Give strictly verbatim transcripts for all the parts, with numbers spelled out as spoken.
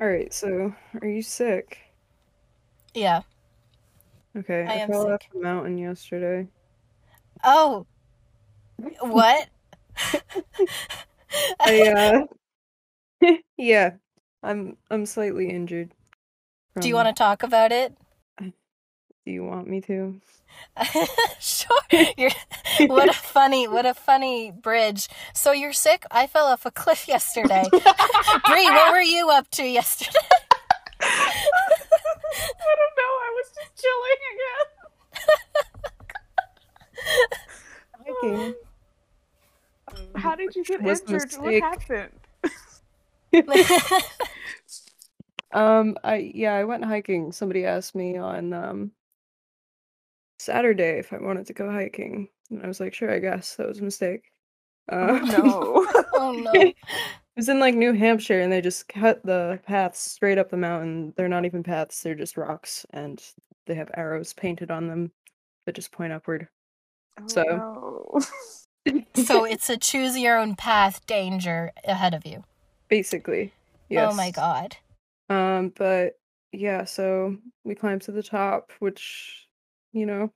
Alright, so are you sick? Yeah, Okay, I I am fell off sick. the mountain yesterday. Oh, what? I uh yeah, I'm I'm slightly injured Do you want from to talk about it? do you want me to? Sure. You're what a funny, what a funny bridge. So you're sick? I fell off a cliff yesterday. Bree, what were you up to yesterday? I don't know. I was just chilling again. Hiking. Um, how Um, did you which get was a injured? What mistake. happened? Um, I yeah, I went hiking. Somebody asked me on um Saturday if I wanted to go hiking. And I was like, sure, I guess. That was a mistake. Oh Uh, no. Oh no. It was in like New Hampshire and they just cut the paths straight up the mountain. They're not even paths, they're just rocks and they have arrows painted on them that just point upward. Oh So no. So it's a choose your own path danger ahead of you. basically, Oh my yes. god. Um, but yeah, so we climbed to the top, which, you know,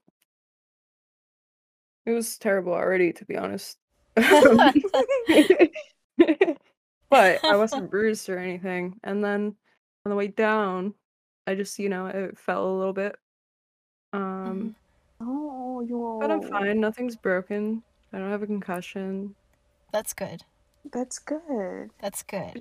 it was terrible already, to be honest. Um, But I wasn't bruised or anything. And then on the way down, I just, you know, it fell a little bit. Mhm. Um, Oh, but I'm yo. fine. Nothing's broken. I don't have a concussion. That's good. That's good. That's good.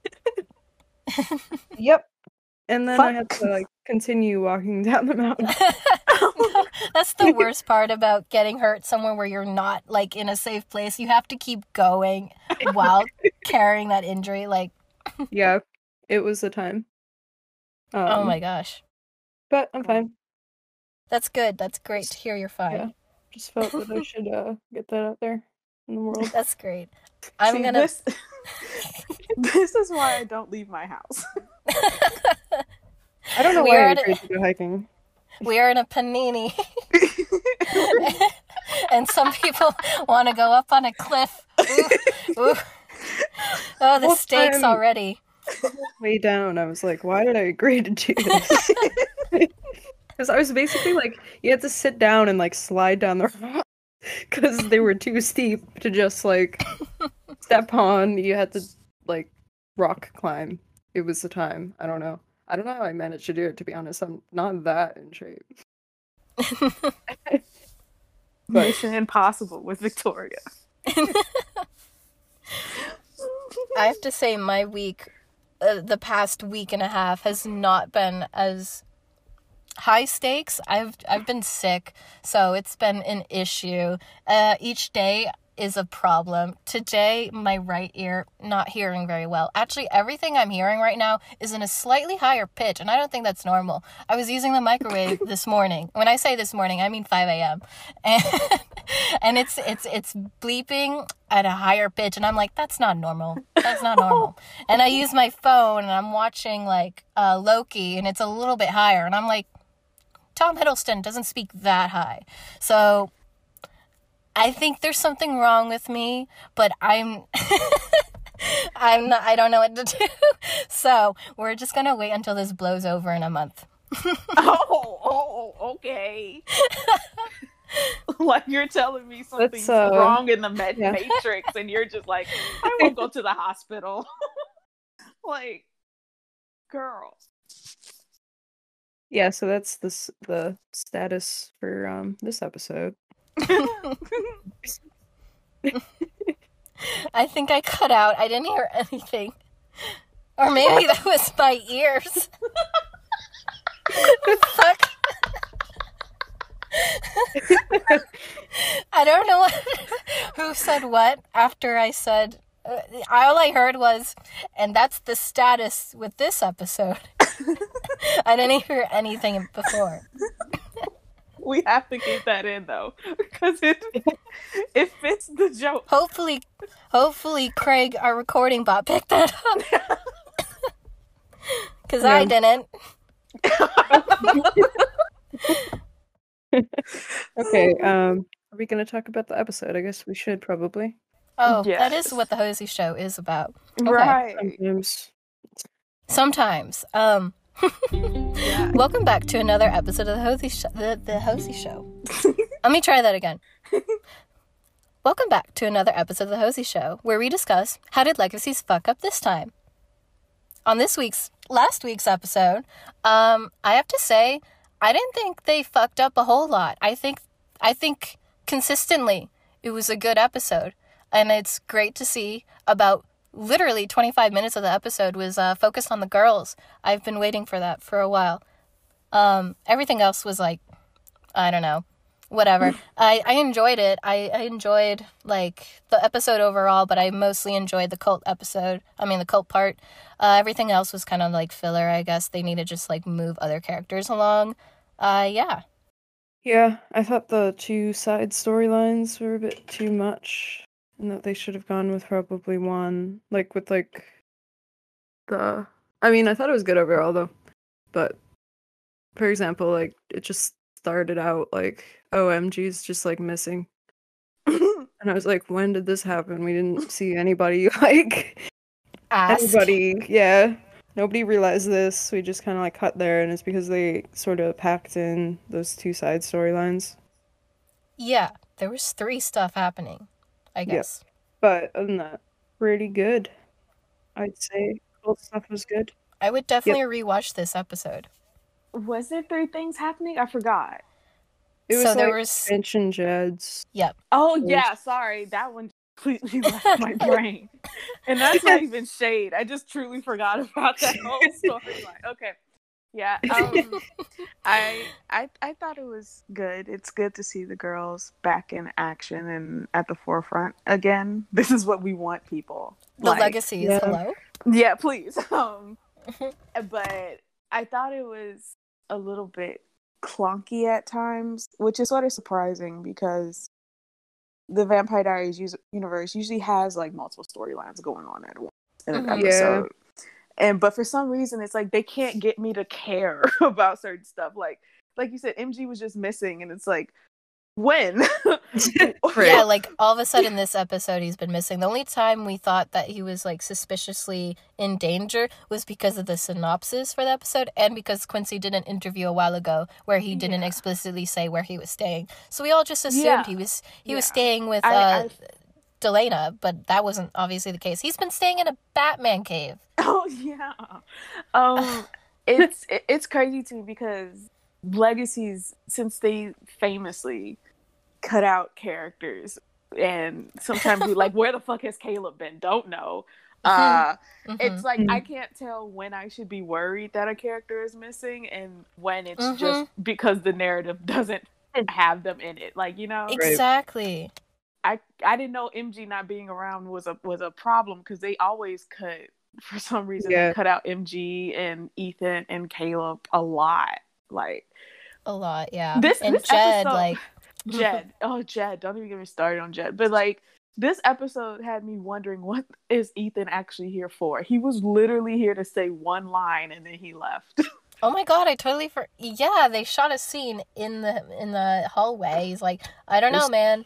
Yep. And then I Fuck. had to like continue walking down the mountain. No, that's the worst part about getting hurt somewhere where you're not like in a safe place. You have to keep going while carrying that injury. Like, Yeah, it was the time. oh my Um, gosh. but I'm Well, fine. That's good. That's great to hear you're Yeah, fine. just felt that I should uh get that out there in the world. That's great. I'm see gonna. this this is why I don't leave my house. I don't know we why are I at agreed a, to go hiking. we are in a panini, and some people want to go up on a cliff. Ooh, ooh. Oh, the Whole stakes time already. way down, I was like, why did I agree to do this? Because I was basically like, you had to sit down and like slide down the rock because they were too steep to just like step on. You had to like rock climb. It was the time. I don't know. I don't know how I managed to do it, to be honest. I'm not that in shape. But Mission Impossible with Victoria. I have to say, my week, uh, the past week and a half, has not been as high stakes. I've I've been sick, so it's been an issue. Uh, each day is a problem. Today, my right ear not hearing very well. Actually, everything I'm hearing right now is in a slightly higher pitch, and I don't think that's normal. I was using the microwave this morning. When I say this morning, I mean five a.m. and and it's it's it's bleeping at a higher pitch, and I'm like, that's not normal. That's not normal. And I use my phone, and I'm watching like uh, Loki, and it's a little bit higher, and I'm like, Tom Hiddleston doesn't speak that high. So I think there's something wrong with me, but I'm I'm not I don't know what to do. So, we're just going to wait until this blows over in a month. Oh, oh, okay. Like you're telling me something's uh, wrong in the med- yeah. matrix and you're just like, I won't go to the hospital. Like, girl. Yeah, so that's this the status for um this episode. I think I cut out. I didn't hear anything. Or maybe that was my ears. Fuck. I don't know what, who said what after I said. Uh, all I heard was, and that's the status with this episode. I didn't hear anything before. We have to keep that in though, because it it fits the joke. Hopefully, hopefully Craig, our recording bot, picked that up. Because Yeah. I didn't. Okay, um, are we gonna talk about the episode? I guess we should probably. Oh, that is Yes. what the Hosey Show is about. Okay. Right. Sometimes Sometimes. Um, Yeah. welcome back to another episode of the Hosey Show. The, the Hosey Show. Let me try that again. Welcome back to another episode of the Hosey Show, where we discuss how did Legacies fuck up this time. On this week's, last week's episode, um, I have to say, I didn't think they fucked up a whole lot. I think, I think consistently it was a good episode, and it's great to see. About literally twenty-five minutes of the episode was uh, focused on the girls. I've been waiting for that for a while. Um, everything else was like, I don't know. Whatever. I, I enjoyed it. I, I enjoyed, like, the episode overall, but I mostly enjoyed the cult episode. I mean, the cult part. Uh, everything else was kind of, like, filler, I guess. They need to just, like, move other characters along. Uh, yeah. Yeah, I thought the two side storylines were a bit too much, and that they should have gone with probably one. Like, with, like, the... I mean, I thought it was good overall, though. But, for example, like, it just started out like, O M G's just like missing. And I was like, when did this happen? We didn't see anybody like Asked. anybody. Yeah. Nobody realized this. We just kind of like cut there, and it's because they sort of packed in those two side storylines. Yeah, there was three stuff happening, I guess. Yeah. But other than that, pretty good. I'd say all the stuff was good. I would definitely rewatch this episode. Was there three things happening? I forgot. It was So like there was- Finch and Jed's. Yep. Oh yeah, sorry. That one completely left my brain. And that's not even shade. I just truly forgot about that whole storyline. Okay. Yeah. Um, I I I thought it was good. It's good to see the girls back in action and at the forefront again. This is what we want, people. The Like, Legacies, yeah. hello? Yeah, please. Um, but I thought it was a little bit clunky at times, which is sort of surprising because the Vampire Diaries us- universe usually has like multiple storylines going on at once in an Mhm. episode. And but for some reason, it's like they can't get me to care about certain stuff. Like, like you said, M G was just missing, and it's like, when? Right. Yeah, like all of a sudden this episode he's been missing. The only time we thought that he was like suspiciously in danger was because of the synopsis for the episode and because Quincy did an interview a while ago where he didn't Yeah. explicitly say where he was staying. So we all just assumed Yeah. he was he Yeah. was staying with uh I, I, Delana, but that wasn't obviously the case. He's been staying in a Batman cave. oh yeah. Um, it's it, it's crazy too because Legacies, since they famously cut out characters, and sometimes we like, where the fuck has Caleb been? Don't know. Uh, Mhm. it's like Mhm. I can't tell when I should be worried that a character is missing and when it's Mhm. just because the narrative doesn't have them in it. Like, you know, Exactly. I I didn't know M G not being around was a was a problem because they always cut, for some reason Yeah. they cut out M G and Ethan and Caleb a lot. Like A lot, yeah. This- and this Jed, episode- like Jed. Oh, Jed. Don't even get me started on Jed. But like this episode had me wondering, what is Ethan actually here for? He was literally here to say one line and then he left. oh my god, I totally for yeah, they shot a scene in the in the hallway. He's like, I don't know, man.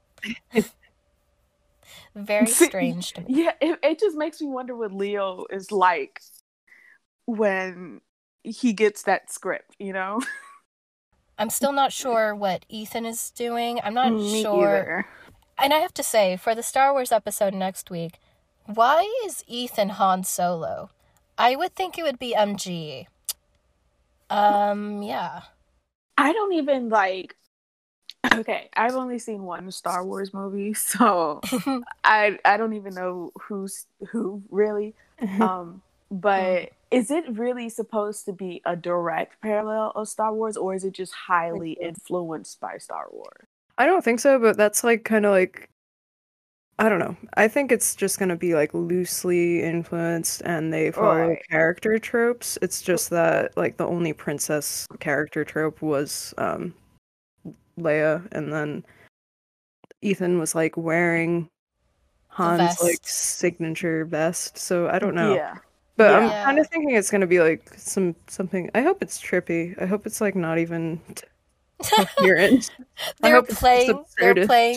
Very See, strange to me. Yeah, it, it just makes me wonder what Leo is like when he gets that script, you know? I'm still not sure what Ethan is doing. I'm not Me sure. either. And I have to say, for the Star Wars episode next week, why is Ethan Han Solo? I would think it would be M G. Um, yeah. I don't even like. Okay, I've only seen one Star Wars movie, so I I don't even know who's who really. Um, but is it really supposed to be a direct parallel of Star Wars, or is it just highly influenced by Star Wars? I don't think so, but that's like kind of like, I don't know. I think it's just gonna be like loosely influenced, and they follow Right. character tropes. It's just that like the only princess character trope was um Leia, and then Ethan was like wearing Han's vest. like signature vest. So I don't know. Yeah. But Yeah. I'm kind of thinking it's gonna be like some something. I hope it's trippy. I hope it's like not even coherent. I They're hope it's just playing. They're absurdist. playing.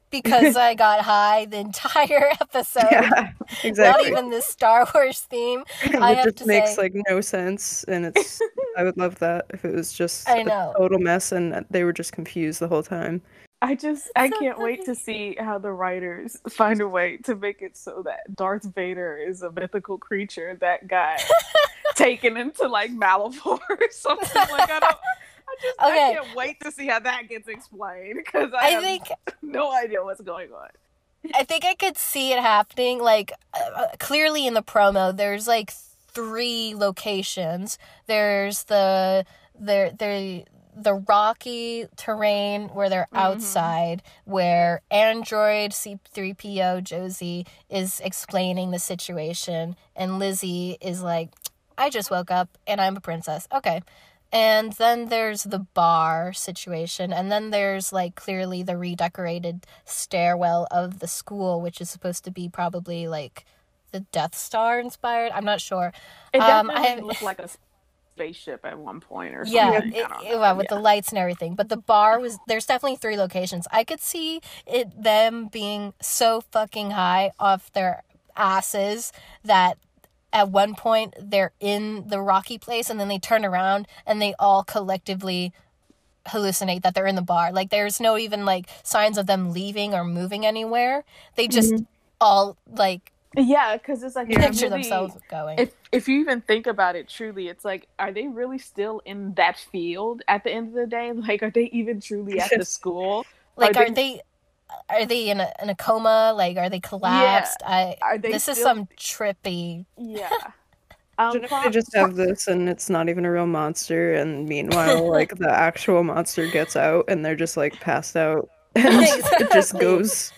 because I got high the entire episode. Yeah, Not exactly. even the Star Wars theme. I It have just to makes say, like no sense, and it's. I would love that if it was just I a know. total mess and they were just confused the whole time. I just I So can't wait funny. to see how the writers find a way to make it so that Darth Vader is a mythical creature that got taken into like Malivore or something. Like I don't I just Okay. I can't wait to see how that gets explained because I, I have think no idea what's going on. I think I could see it happening. Like uh, clearly in the promo, there's like three locations. There's the there the the rocky terrain where they're Mhm. outside, where Android C three P O Josie is explaining the situation, and Lizzie is like, "I just woke up and I'm a princess." Okay. And then there's the bar situation, and then there's like clearly the redecorated stairwell of the school, which is supposed to be probably like the Death Star inspired. I'm not sure. It Um, definitely I looked like a spaceship at one point or something. yeah, I it, don't it- know. well, with Yeah. the lights and everything. But the bar was there's definitely three locations. I could see it them being so fucking high off their asses that at one point they're in the rocky place and then they turn around and they all collectively hallucinate that they're in the bar. Like there's no even like signs of them leaving or moving anywhere. They just Mhm. all like Yeah, because it's like Yeah. picture really- themselves going. If if you even think about it truly, it's like, are they really still in that field at the end of the day? Like, are they even truly at the school? Like, are are they are they in a in a coma? Like, are they collapsed? I Are they this is still- some trippy. Yeah. Um, Imagine if pro- they just have this and it's not even a real monster, and meanwhile, like the actual monster gets out and they're just like passed out, and it just Exactly. goes.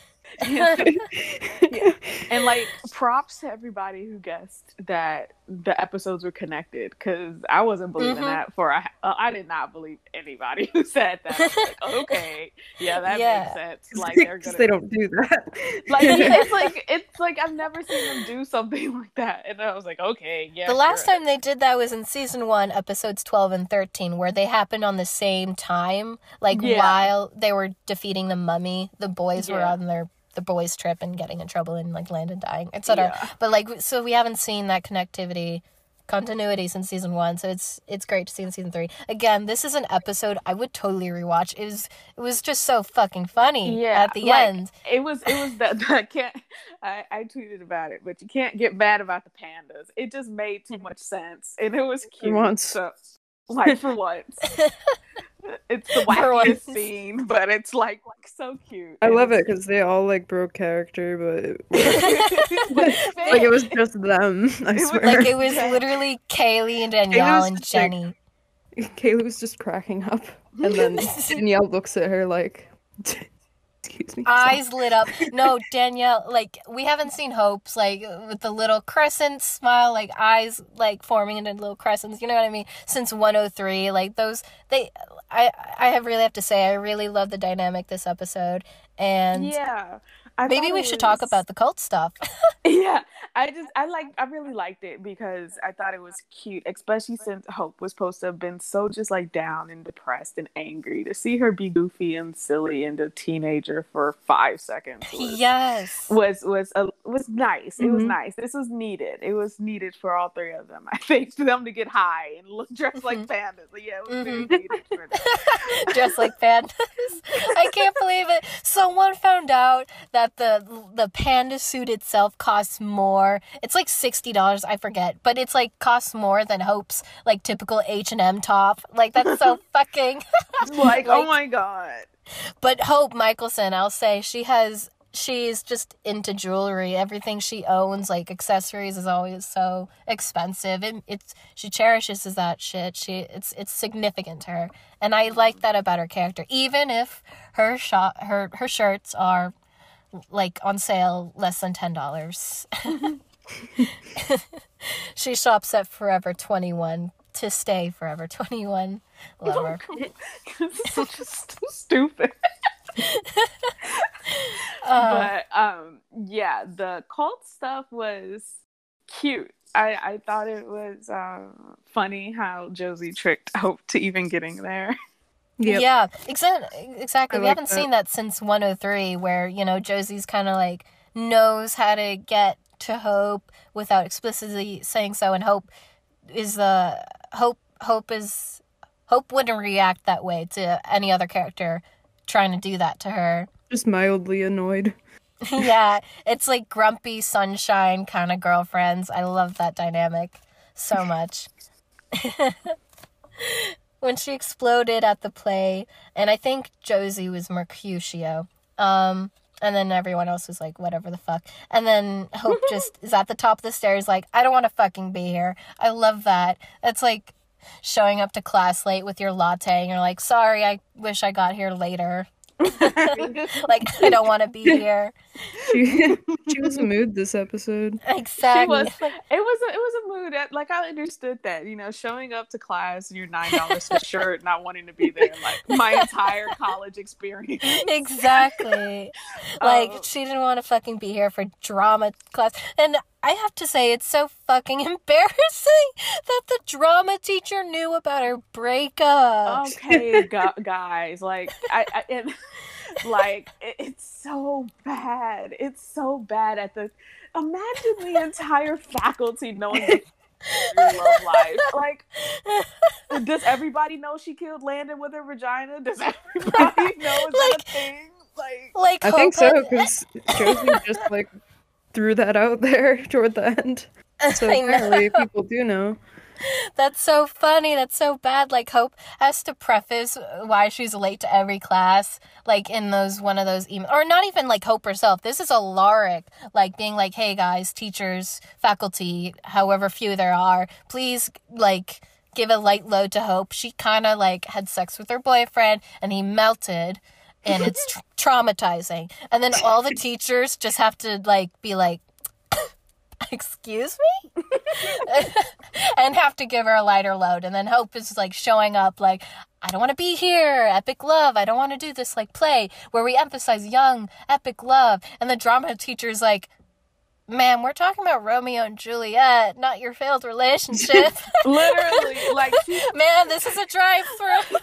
Yeah. And like, props to everybody who guessed that the episodes were connected, because I wasn't believing Mhm. that for a, uh, I did not believe anybody who said that. I was like, okay, yeah, that Yeah. makes sense. Like they're Because gonna, they don't do that. like it's like it's like I've never seen them do something like that, and I was like, okay, yeah. The last sure. time they did that was in season one, episodes twelve and thirteen, where they happened on the same time. Like Yeah. while they were defeating the mummy, the boys were Yeah. on their the boys' trip and getting in trouble and like Landon dying, et cetera. Yeah. But like, so we haven't seen that connectivity, continuity since season one. So it's it's great to see in season three. Again, this is an episode I would totally rewatch. It was it was just so fucking funny Yeah, at the like, end. It was it was that I can't I, I tweeted about it, but you can't get mad about the pandas. It just made too much sense, and it was cute. once. So, like for once, it's the For wackiest once. scene, but it's like, like so cute. I And love it it's- because they all like broke character, but it, But like it was just them. I was swear. Like it was literally Kaylee and Danielle was and just, like, Jenny. Kayla was just cracking up, and then Danielle looks at her like, "Excuse me." Eyes lit up. No, Danielle, like, we haven't seen Hope's, like, with the little crescent smile, like, eyes, like, forming into little crescents, you know what I mean? Since one oh three, like, those, they, I, I have really have to say, I really love the dynamic this episode, and yeah. I maybe thought we it should talk was- about the cult stuff. Yeah, I just I like I really liked it because I thought it was cute, especially since Hope was supposed to have been so just like down and depressed and angry. To see her be goofy and silly and a teenager for five seconds was Yes. was was, a, was nice. It was Mhm. nice. This was needed. It was needed for all three of them. I think for them to get high and look dressed like pandas. Like, yeah, it was very Mhm. needed for them. Just like pandas. I can't believe it. Someone found out that the the panda suit itself costs more. It's like sixty dollars, I forget, but it's like costs more than Hope's like typical H and M top. Like that's so fucking. Like, oh Like- my god. But Hope Michelson, I'll say she has. She's just into jewelry. Everything she owns, like accessories, is always so expensive. It, it's she cherishes that shit. She it's it's significant to her, and I like that about her character. Even if her shop her her shirts are like on sale less than ten dollars. She shops at Forever twenty-one to stay Forever twenty-one. Love her. This is such a st- stupid. Uh, But um yeah, the cult stuff was cute. I I thought it was uh, funny how Josie tricked Hope to even getting there. Yep. Yeah, exa- exactly. I We like haven't that. seen that since one oh three, where, you know, Josie's kind of like knows how to get to Hope without explicitly saying so, and Hope is the Hope. Hope is Hope wouldn't react that way to any other character trying to do that to her. Just mildly annoyed. Yeah, it's like grumpy sunshine kind of girlfriends. I love that dynamic so much. When she exploded at the play, and I think Josie was Mercutio, um, and then everyone else was like, whatever the fuck. And then Hope just is at the top of the stairs like, I don't want to fucking be here. I love that. That's like showing up to class late with your latte, and you're like, sorry, I wish I got here later. Like, I don't want to be here. She, she was a mood this episode. Exactly. She was. It was. A, it was a mood. That, like, I understood that. You know, showing up to class in your nine dollars for shirt, not wanting to be there. Like my entire college experience. Exactly. Like Um, she didn't want to fucking be here for drama class, and I have to say it's so fucking embarrassing that the drama teacher knew about her breakup. Okay, gu- guys. Like, I. I and, like it, it's so bad. It's so bad. At the imagine the entire faculty knowing the your love life. Like, does everybody know she killed Landon with her vagina? Does everybody know? Is that Like- a thing? Like, Like I think Hope so, had- because Josie just, like, threw that out there toward the end. So I know. apparently people do know. That's so funny. That's so bad. Like Hope has to preface why she's late to every class, like in those one of those emails, or not even like Hope herself. This is Alaric, like being like, "Hey guys, teachers, faculty, however few there are, please like give a light load to Hope. She kind of like had sex with her boyfriend, and he melted." And it's tra- traumatizing. And then all the teachers just have to like be like, excuse me? And have to give her a lighter load. And then Hope is like showing up like, I don't want to be here. Epic love. I don't want to do this like play where we emphasize young, epic love. And the drama teacher's like, ma'am, we're talking about Romeo and Juliet, not your failed relationship. literally, like, she, Man, this is a drive-through.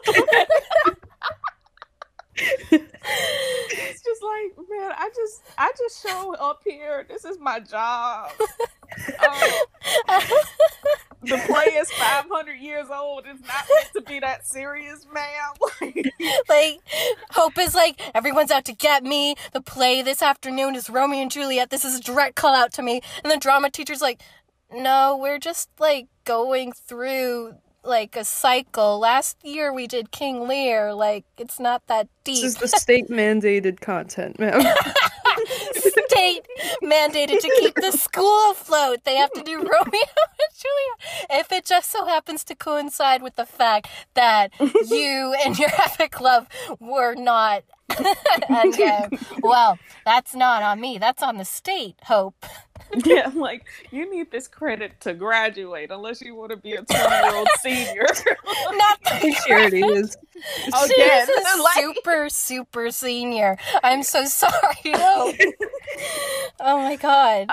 it's just like, man, I just, I just show up here. This is my job. Um, the play is five hundred years old. It's not meant to be that serious, ma'am. Like, Hope is like, everyone's out to get me. The play this afternoon is Romeo and Juliet. This is a direct call out to me. And the drama teacher's like, no, we're just like going through like a cycle. Last year we did King Lear. Like, it's not that deep. This is the state mandated content, ma'am. State mandated to keep the school afloat. They have to do Romeo and Juliet. If it just so happens to coincide with the fact that you and your epic love were not endgame, well, that's not on me. That's on the state, Hope. Yeah, like, you need this credit to graduate, unless you want to be a twenty-year-old senior. Not the Charity is. Again, She's a like- super, super senior. I'm so sorry, Hope. Oh my god.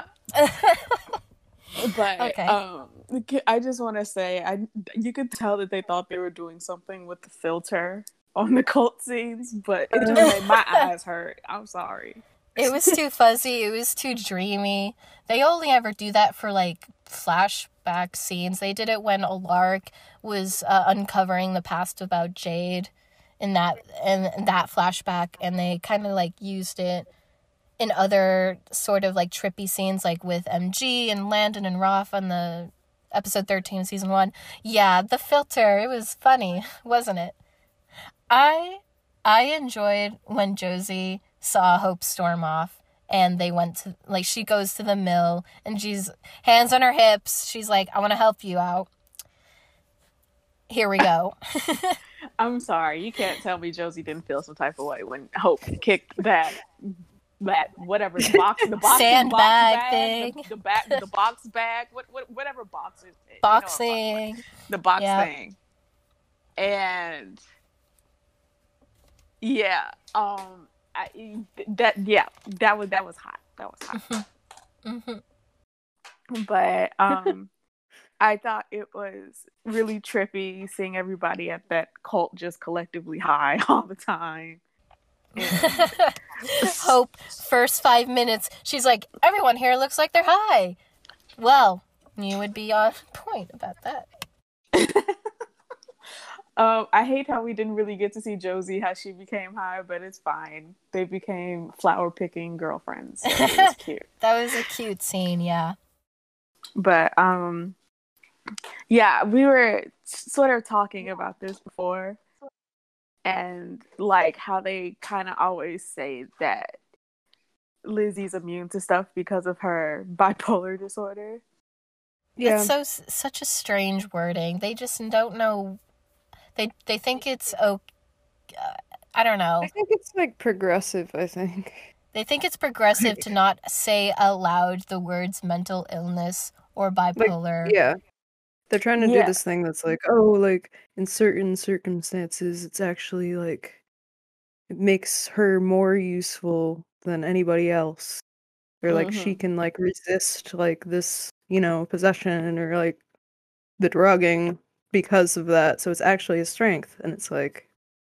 But Okay. um, I just want to say, I you could tell that they thought they were doing something with the filter on the cult scenes, but it just made my eyes hurt. I'm sorry. It was too fuzzy. It was too dreamy. They only ever do that for like flashback scenes. They did it when Alaric was uh, uncovering the past about Jade in that in that flashback, and they kind of like used it in other sort of like trippy scenes, like with M G and Landon and Roth on the episode thirteen, season one. Yeah, the filter. It was funny, wasn't it? I I enjoyed when Josie saw Hope storm off, and they went to, like, she goes to the mill, and she's hands on her hips. She's like, I want to help you out. Here we go. I'm sorry. You can't tell me Josie didn't feel some type of way when Hope kicked that that whatever box, the box, Sandbag box bag, thing. the, the back, the box bag, what, what, whatever box it, you know, Boxing. the box Yeah. thing, and yeah, um, I, that yeah, that was that was hot. That was hot. Mhm. But um, I thought it was really trippy seeing everybody at that cult just collectively high all the time. And Hope, first five minutes, she's like, everyone here looks like they're high. Well, you would be on point about that. um, I hate how we didn't really get to see Josie, how she became high, but it's fine. They became flower-picking girlfriends. So it was cute. That was a cute scene, yeah. But, um, yeah, we were sort of talking about this before. And, like, how they kind of always say that Lizzie's immune to stuff because of her bipolar disorder. Yeah. It's so such a strange wording. They just don't know. They they think it's oh, uh, I don't know. I think it's like progressive. I think They think it's progressive to not say aloud the words mental illness or bipolar. Like, yeah, they're trying to Yeah. do this thing that's like, oh, like in certain circumstances, it's actually like it makes her more useful than anybody else, or like she Mhm. can like resist like this, you know, possession or like the drugging because of that. So it's actually a strength, and it's like,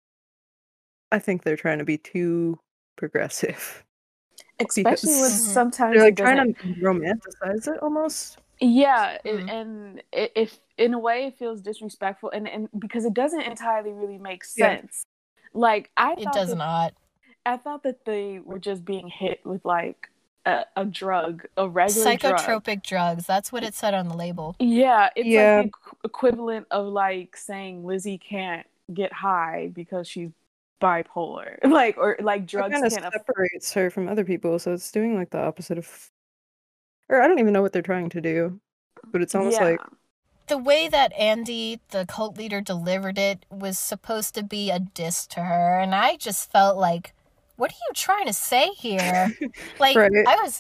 I think they're trying to be too progressive. Especially when Because Mhm. sometimes they're like it trying doesn't. to romanticize it almost. Yeah, it, Mm. and it, if in a way it feels disrespectful, and, and because it doesn't entirely really make Yeah. sense. Like I It thought does that, not. I thought that they were just being hit with like a, a drug, a regular drug. Psychotropic drugs. That's what it said on the label. Yeah, it's Yeah. like the equ- equivalent of like saying Lizzie can't get high because she's bipolar, like or like It drugs kind of can't. Aff- separates her from other people, so it's doing like the opposite of, or I don't even know what they're trying to do, but it's almost yeah, like, The way that Andy, the cult leader, delivered it was supposed to be a diss to her, and I just felt like, what are you trying to say here? Like, Right. I was,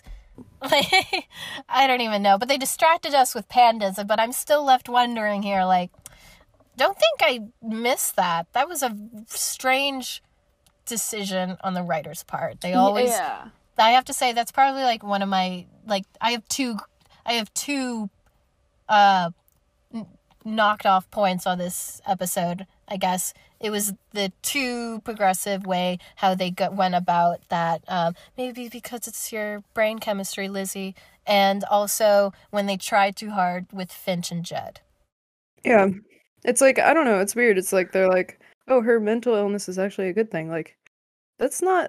like, I don't even know, but they distracted us with pandas, but I'm still left wondering here, like, don't think I missed that. That was a strange decision on the writer's part. They always, yeah, I have to say, that's probably, like, one of my, like, I have two, I have two, uh, n- knocked off points on this episode, I guess. It was the too progressive way how they got, went about that. Um, maybe because it's your brain chemistry, Lizzie. And also when they tried too hard with Finch and Jed. yeah, it's like, I don't know, it's weird. It's like they're like, oh, her mental illness is actually a good thing. Like, that's not,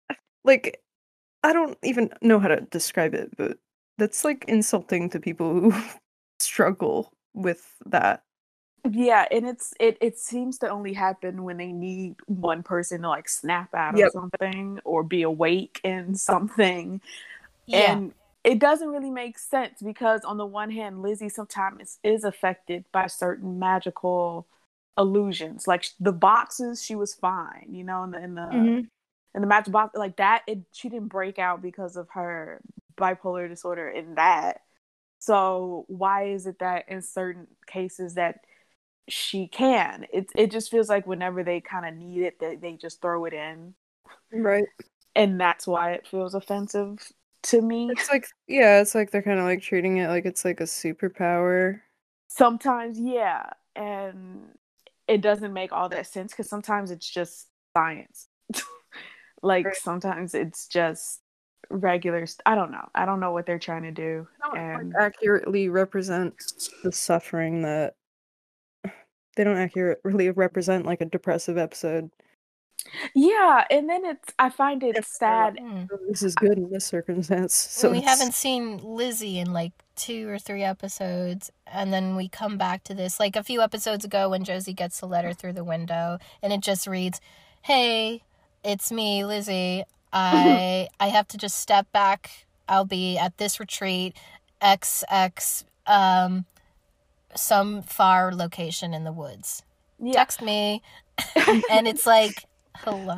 like, I don't even know how to describe it, but that's like insulting to people who struggle with that. yeah, and it's it. It seems to only happen when they need one person to like snap out Yep. of something or be awake in something. Yeah. And it doesn't really make sense because on the one hand, Lizzie sometimes is affected by certain magical illusions. Like the boxes, she was fine, you know, in the in the, Mhm. in the magic box, like that. It, she didn't break out because of her bipolar disorder in that. So why is it that in certain cases that she can? It it just feels like whenever they kind of need it, they they just throw it in, Right. and that's why it feels offensive to me. It's like, yeah, it's like they're kind of like treating it like it's like a superpower. Sometimes, yeah, and it doesn't make all that sense because sometimes it's just science. Like Right. sometimes it's just regular. St- I don't know. I don't know what they're trying to do. Don't And like, accurately represent the suffering that they don't accurately represent like a depressive episode. yeah, and then it's. I find it It's sad. Hmm. Oh, this is good in this circumstance. So we it's- haven't seen Lizzie in like two or three episodes, and then we come back to this like a few episodes ago when Josie gets the letter through the window, and it just reads, "Hey, it's me, Lizzie. I I have to just step back. I'll be at this retreat, X X, um, some far location in the woods. Yeah, Text me," and it's like, hello.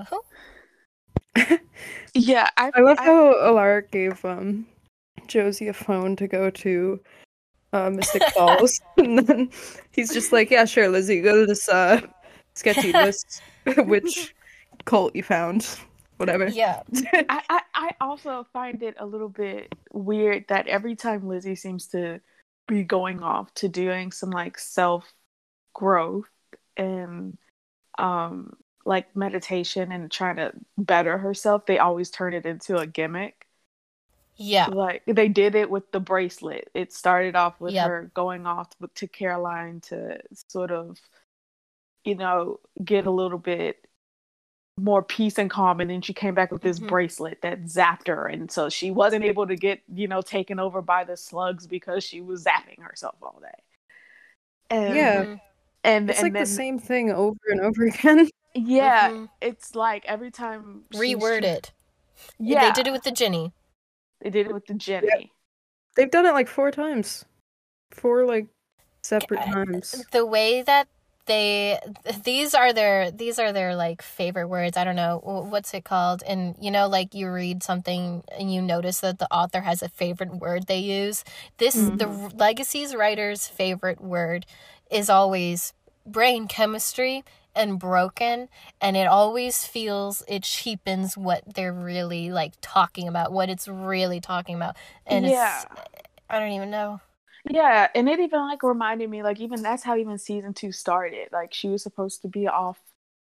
yeah. I I love I- how Alaric gave um Josie a phone to go to uh, Mystic Falls, and then he's just like, "Yeah, sure, Lizzie, go to this uh sketchy list, which cult you found, whatever." Yeah. I, I, I also find it a little bit weird that every time Lizzie seems to be going off to doing some like self growth and um like meditation and trying to better herself, they always turn it into a gimmick. Yeah. Like they did it with the bracelet. It started off with Yep. her going off to Caroline to sort of, you know, get a little bit more peace and calm, and then she came back with this Mhm. bracelet that zapped her, and so she wasn't able to get, you know, taken over by the slugs because she was zapping herself all day. And Yeah. Mhm. and It's and like then the same thing over and over again. yeah, Mhm. it's like every time she's Reword try- it. Yeah, They did it with the Ginny. they did it with the Jenny. They've done it like four times. Four like separate I- times. The way that they these are their these are their like favorite words. I don't know wh- what's it called. And you know, like you read something and you notice that the author has a favorite word they use. This Mhm. the Legacy's writer's favorite word is always brain chemistry and broken, and it always feels it cheapens what they're really like talking about, what it's really talking about. And Yeah. it's I don't even know. Yeah, and it even like reminded me, like even that's how even season two started. Like she was supposed to be off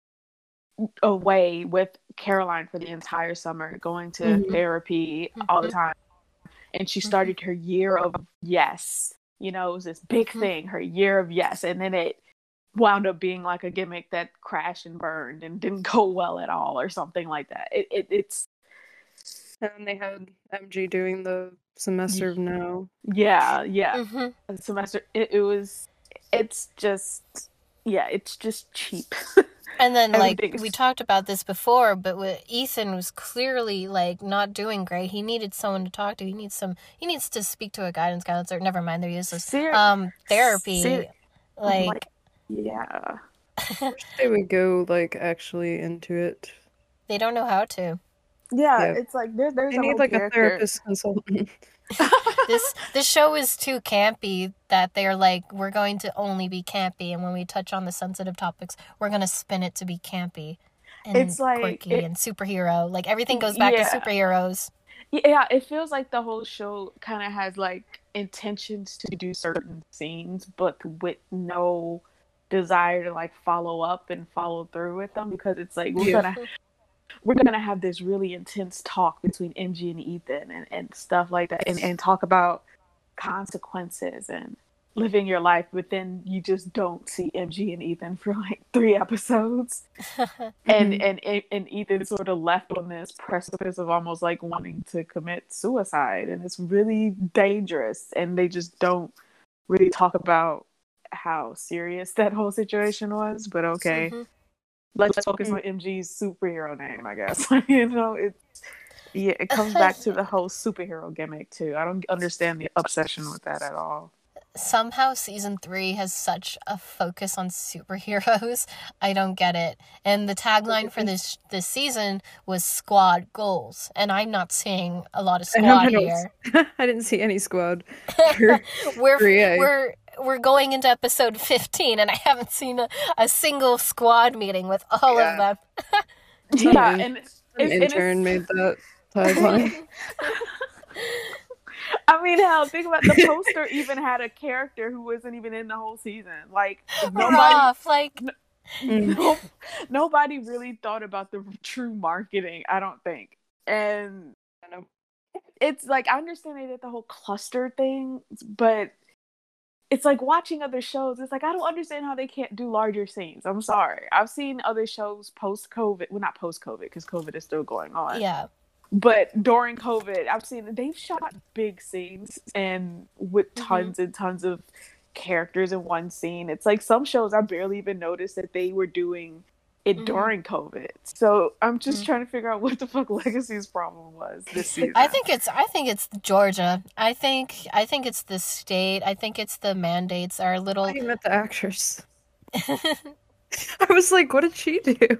away with Caroline for the entire summer, going to Mhm. therapy all the Mhm. time. And she Mhm. started her year of yes. You know, it was this big Mhm. thing, her year of yes. And then it wound up being like a gimmick that crashed and burned and didn't go well at all or something like that. It, it it's And then they had M G doing the semester of now. yeah, yeah. Mhm. A semester it, it was it's just yeah, it's just cheap. And then, like, Everything we is- talked about this before, but with Ethan was clearly, like, not doing great. He needed someone to talk to. He needs some, he needs to speak to a guidance counselor. Never mind, they're useless. Ser- Um, therapy, ser- like, like, yeah. I wish they would go like actually into it. they don't know how to. Yeah, Yeah. it's like there, there's They a need whole like a character. therapist consultant. This, this show is too campy that they're like, we're going to only be campy, and when we touch on the sensitive topics, we're going to spin it to be campy and It's like- quirky it- and superhero. Like, everything goes back Yeah. to superheroes. Yeah, it feels like the whole show kind of has like intentions to do certain scenes, but with no desire to like follow up and follow through with them, because it's like we're Yeah. gonna we're gonna have this really intense talk between M G and Ethan and, and stuff like that, and, and talk about consequences and living your life, but then you just don't see M G and Ethan for like three episodes. And, Mhm. and and Ethan sort of left on this precipice of almost like wanting to commit suicide, and it's really dangerous. And they just don't really talk about how serious that whole situation was. But okay, Mhm. let's focus on M G's superhero name, I guess. You know, it's yeah, it comes back to the whole superhero gimmick too. I don't understand the obsession with that at all. Somehow season three has such a focus on superheroes. I don't get it. And the tagline for this this season was squad goals, and I'm not seeing a lot of I know, squad I know. here. I didn't see any squad. for we're three A. we're we're going into episode fifteen, and I haven't seen a, a single squad meeting with all Yeah. of them. Yeah, in- and An it's, and intern it's, made that tagline. I mean, hell, think about the poster. Even had a character who wasn't even in the whole season. Like nobody, Rough, like Mm. no, nobody really thought about the true marketing. I don't think, and I know. it's like I understand they did the whole cluster thing, but it's like watching other shows. It's like I don't understand how they can't do larger scenes. I'm sorry. I've seen other shows post COVID. Well, not post COVID because COVID is still going on. yeah. But during COVID, I've seen that they've shot big scenes and with tons and tons of characters in one scene. It's like some shows I barely even noticed that they were doing it Mhm. during COVID. So I'm just Mhm. trying to figure out what the fuck Legacy's problem was this season. I think it's I think it's Georgia. I think I think it's the state. I think it's the mandates are a little I meant the actress. I was like, what did she do?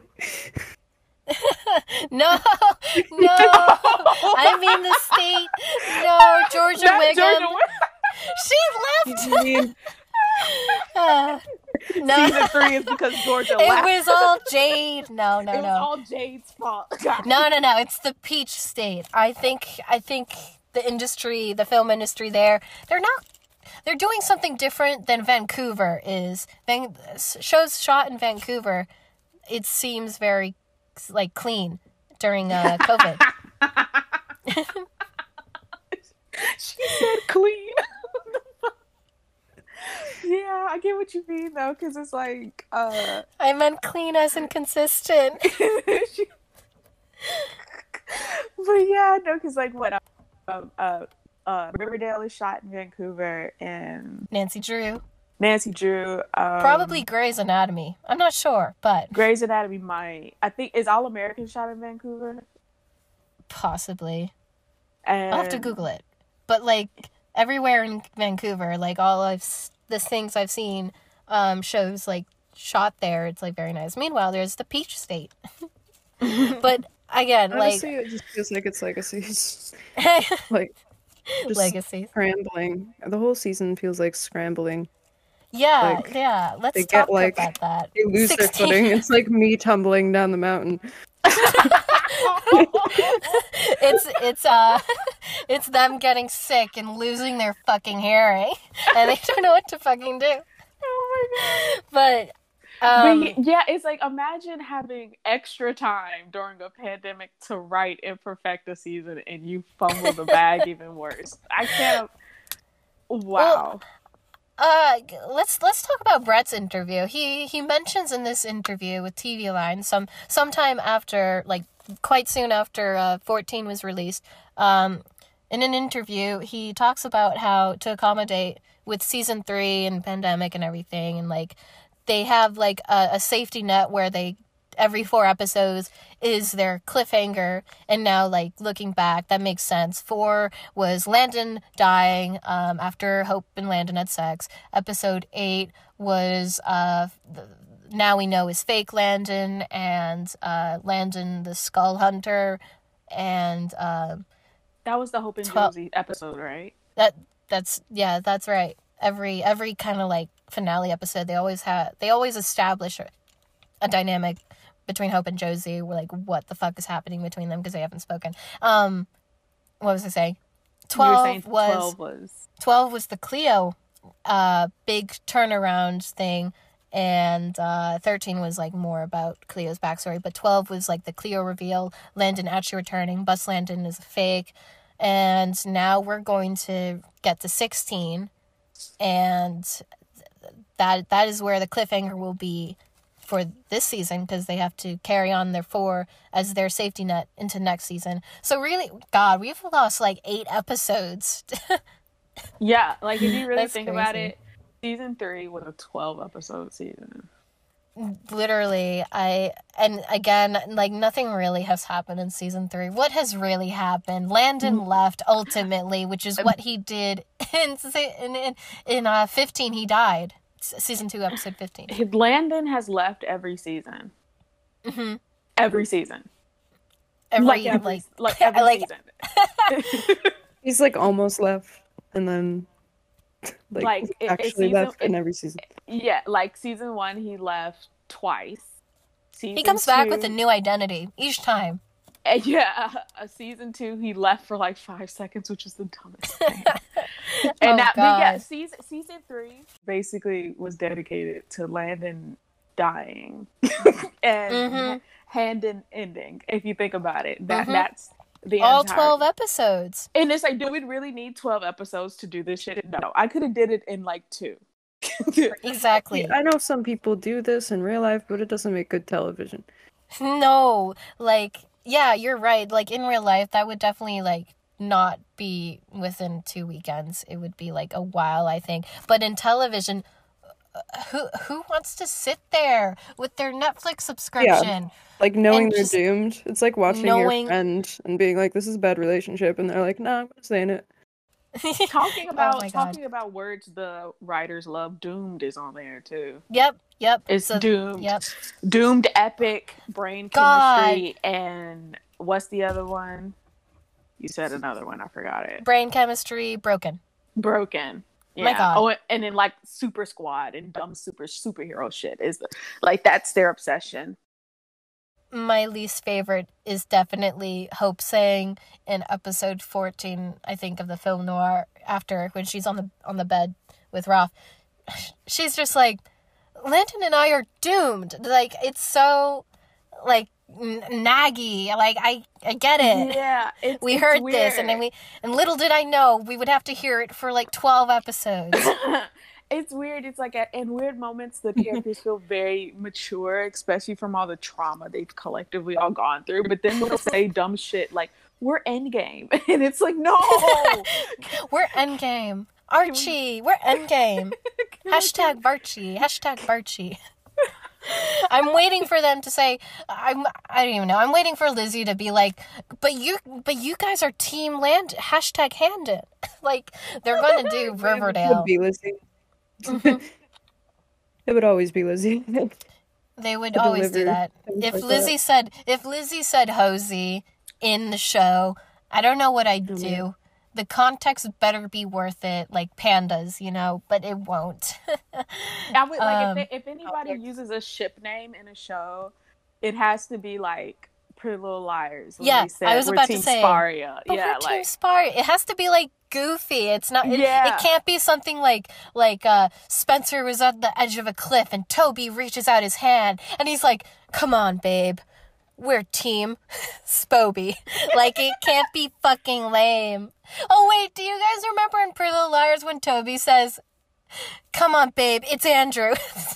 No, no. I mean the state. No, Georgia Not Wiggum. Georgia Wiggum. She left. I mean, Uh, no, Season three is because Georgia it left. was all Jade. No, no, it was no, all Jade's fault. God. no, no, no. It's the Peach State. I think. I think the industry, the film industry, there, they're not. they're doing something different than Vancouver is. Van, shows shot in Vancouver, it seems very like clean during uh, COVID. She said clean. Yeah, I get what you mean though, because it's like uh I meant clean as in consistent. she... But yeah, no, because like what uh, uh uh Riverdale is shot in Vancouver, and Nancy Drew. Nancy Drew. Um, Probably Grey's Anatomy. I'm not sure, but Grey's Anatomy might. I think is All American shot in Vancouver. possibly. And I'll have to Google it. But like everywhere in Vancouver, like all I've the things I've seen um, shows like shot there. It's like very nice. Meanwhile, there's the Peach State. But again, Honestly, like it just feels like it's legacies. Like just legacies. scrambling. The whole season feels like scrambling. Yeah, Like, yeah. Let's they talk get, like, about that. They lose their sixteen footing. It's like me tumbling down the mountain. it's it's uh it's them getting sick and losing their fucking hearing, and they don't know what to fucking do. Oh my god! But um, but yeah, it's like imagine having extra time during a pandemic to write and perfect a season, and you fumble the bag even worse. I can't. Wow. Well, Uh, let's let's talk about Brett's interview. He he mentions in this interview with T V Line some sometime after, like quite soon after uh, fourteen was released. Um, in an interview, he talks about how to accommodate with season three and pandemic and everything, and like they have like a, a safety net where they every four episodes is their cliffhanger, and now like looking back that makes sense. Four was Landon dying um after Hope and Landon had sex. Episode eight was uh the, now we know is fake Landon and uh Landon the Skull Hunter, and uh that was the Hope and twelve Josie episode, right? That that's yeah, that's right. Every every kind of like finale episode, they always have they always establish a, a dynamic between Hope and Josie. We're like, what the fuck is happening between them because they haven't spoken. Um, what was I saying? Twelve was twelve was twelve was the Cleo, uh, big turnaround thing, and uh, thirteen was like more about Cleo's backstory. But twelve was like the Cleo reveal. Landon actually returning. Bus Landon is a fake, and now we're going to get to sixteen, and that that is where the cliffhanger will be for this season, because they have to carry on their four as their safety net into next season. So really, God, we've lost like eight episodes. Yeah, like if you really That's think crazy. about it, season three was a twelve episode season. Literally, I and again, like nothing really has happened in season three. What has really happened? Landon left ultimately, which is what he did in in in, in uh, fifteen. He died. Season two, episode fifteen. Landon has left every season. Mm-hmm. Every season. Every like every, like, like every like season. He's like almost left, and then like, Like, it- it actually season- left in it- every season. Yeah, like season one, he left twice. Season he comes back two- with a new identity each time. And yeah, a season two, he left for like five seconds, which is the dumbest thing. And Oh, that, but yeah, God. season season three basically was dedicated to Landon dying and Mhm. Handon ending. If you think about it, that Mhm. that's the All entire- twelve episodes. And it's like, do we really need twelve episodes to do this shit? No, I could have did it in like two. Exactly. I know some people do this in real life, but it doesn't make good television. No, like, yeah, you're right. Like, in real life, that would definitely, like, not be within two weekends. It would be, like, a while, I think. But in television, uh, who who wants to sit there with their Netflix subscription? Like knowing And they're just doomed. It's like watching knowing- your friend and being like, "This is a bad relationship," and they're like, "No, I'm gonna stay in it." talking about Oh my God. talking about words the writers love, Doomed is on there too. Yep, yep. It's So- Doomed. Yep. Doomed, Epic, Brain God. Chemistry, and what's the other one? You said another one. I forgot it. Brain chemistry broken. Broken. Yeah. My God. Oh, and then like Super Squad and dumb super superhero shit is the, like that's their obsession. my least favorite is definitely Hope saying in episode fourteen, I think, of the film noir, after when she's on the on the bed with Roth. She's just like, Landon and I are doomed. Like, it's so, like, n- naggy. Like, I, I get it. Yeah, it's, we it's heard weird. this, and then we, and little did I know we would have to hear it for like twelve episodes. It's weird. It's like at, in weird moments, the characters feel very mature, especially from all the trauma they've collectively all gone through. But then they'll say dumb shit like, "We're Endgame," and it's like, no, we're Endgame. Archie, we're Endgame. Hashtag Barchie. Hashtag Barchie. I'm waiting for them to say, I'm, I don't even know. I'm waiting for Lizzie to be like, but you, but you guys are Team Land, hashtag Handon. Like, they're going to do It Riverdale. would be Lizzie. Mm-hmm. It would always be Lizzie. They would To always do deliver that. things If like Lizzie that. said, if Lizzie said Hosey in the show, I don't know what I'd Oh, do. man. The context better be worth it, like pandas, you know, but it won't. I would like Um, if, they, if anybody uses a ship name in a show, it has to be like Pretty Little Liars. When Yeah, they said I was we're about to Team say, Sparia. But Yeah, we're Team like Spar. It has to be like goofy. It's not. It, Yeah. it can't be something like like uh, Spencer was at the edge of a cliff and Toby reaches out his hand and he's like, "Come on, babe, we're Team Spoby." Like, it can't be fucking lame. Oh wait, do you guys remember in Pretty Little Liars when Toby says, "Come on, babe, it's Andrew"?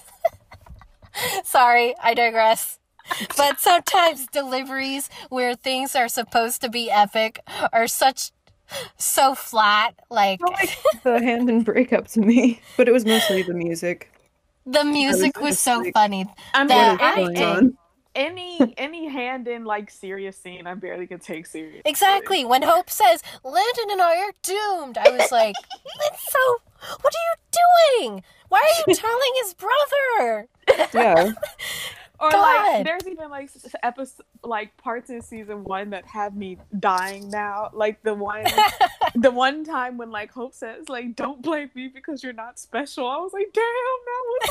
Sorry, I digress. But sometimes deliveries where things are supposed to be epic are such so flat. Like, I like the hand and breakup to me, but it was mostly the music. the music was was just so like, funny. I mean, The What is any, going acting. on? any any hand in like serious scene, I barely could take serious. Exactly. When Hope says, "Landon and I are doomed," I was like, "That's so. What are you doing? Why are you telling his brother?" Yeah. Or God. like, there's even like episode, like parts in season one that have me dying now. Like the one, the one time when like Hope says like, "Don't blame me because you're not special." I was like, "Damn, that was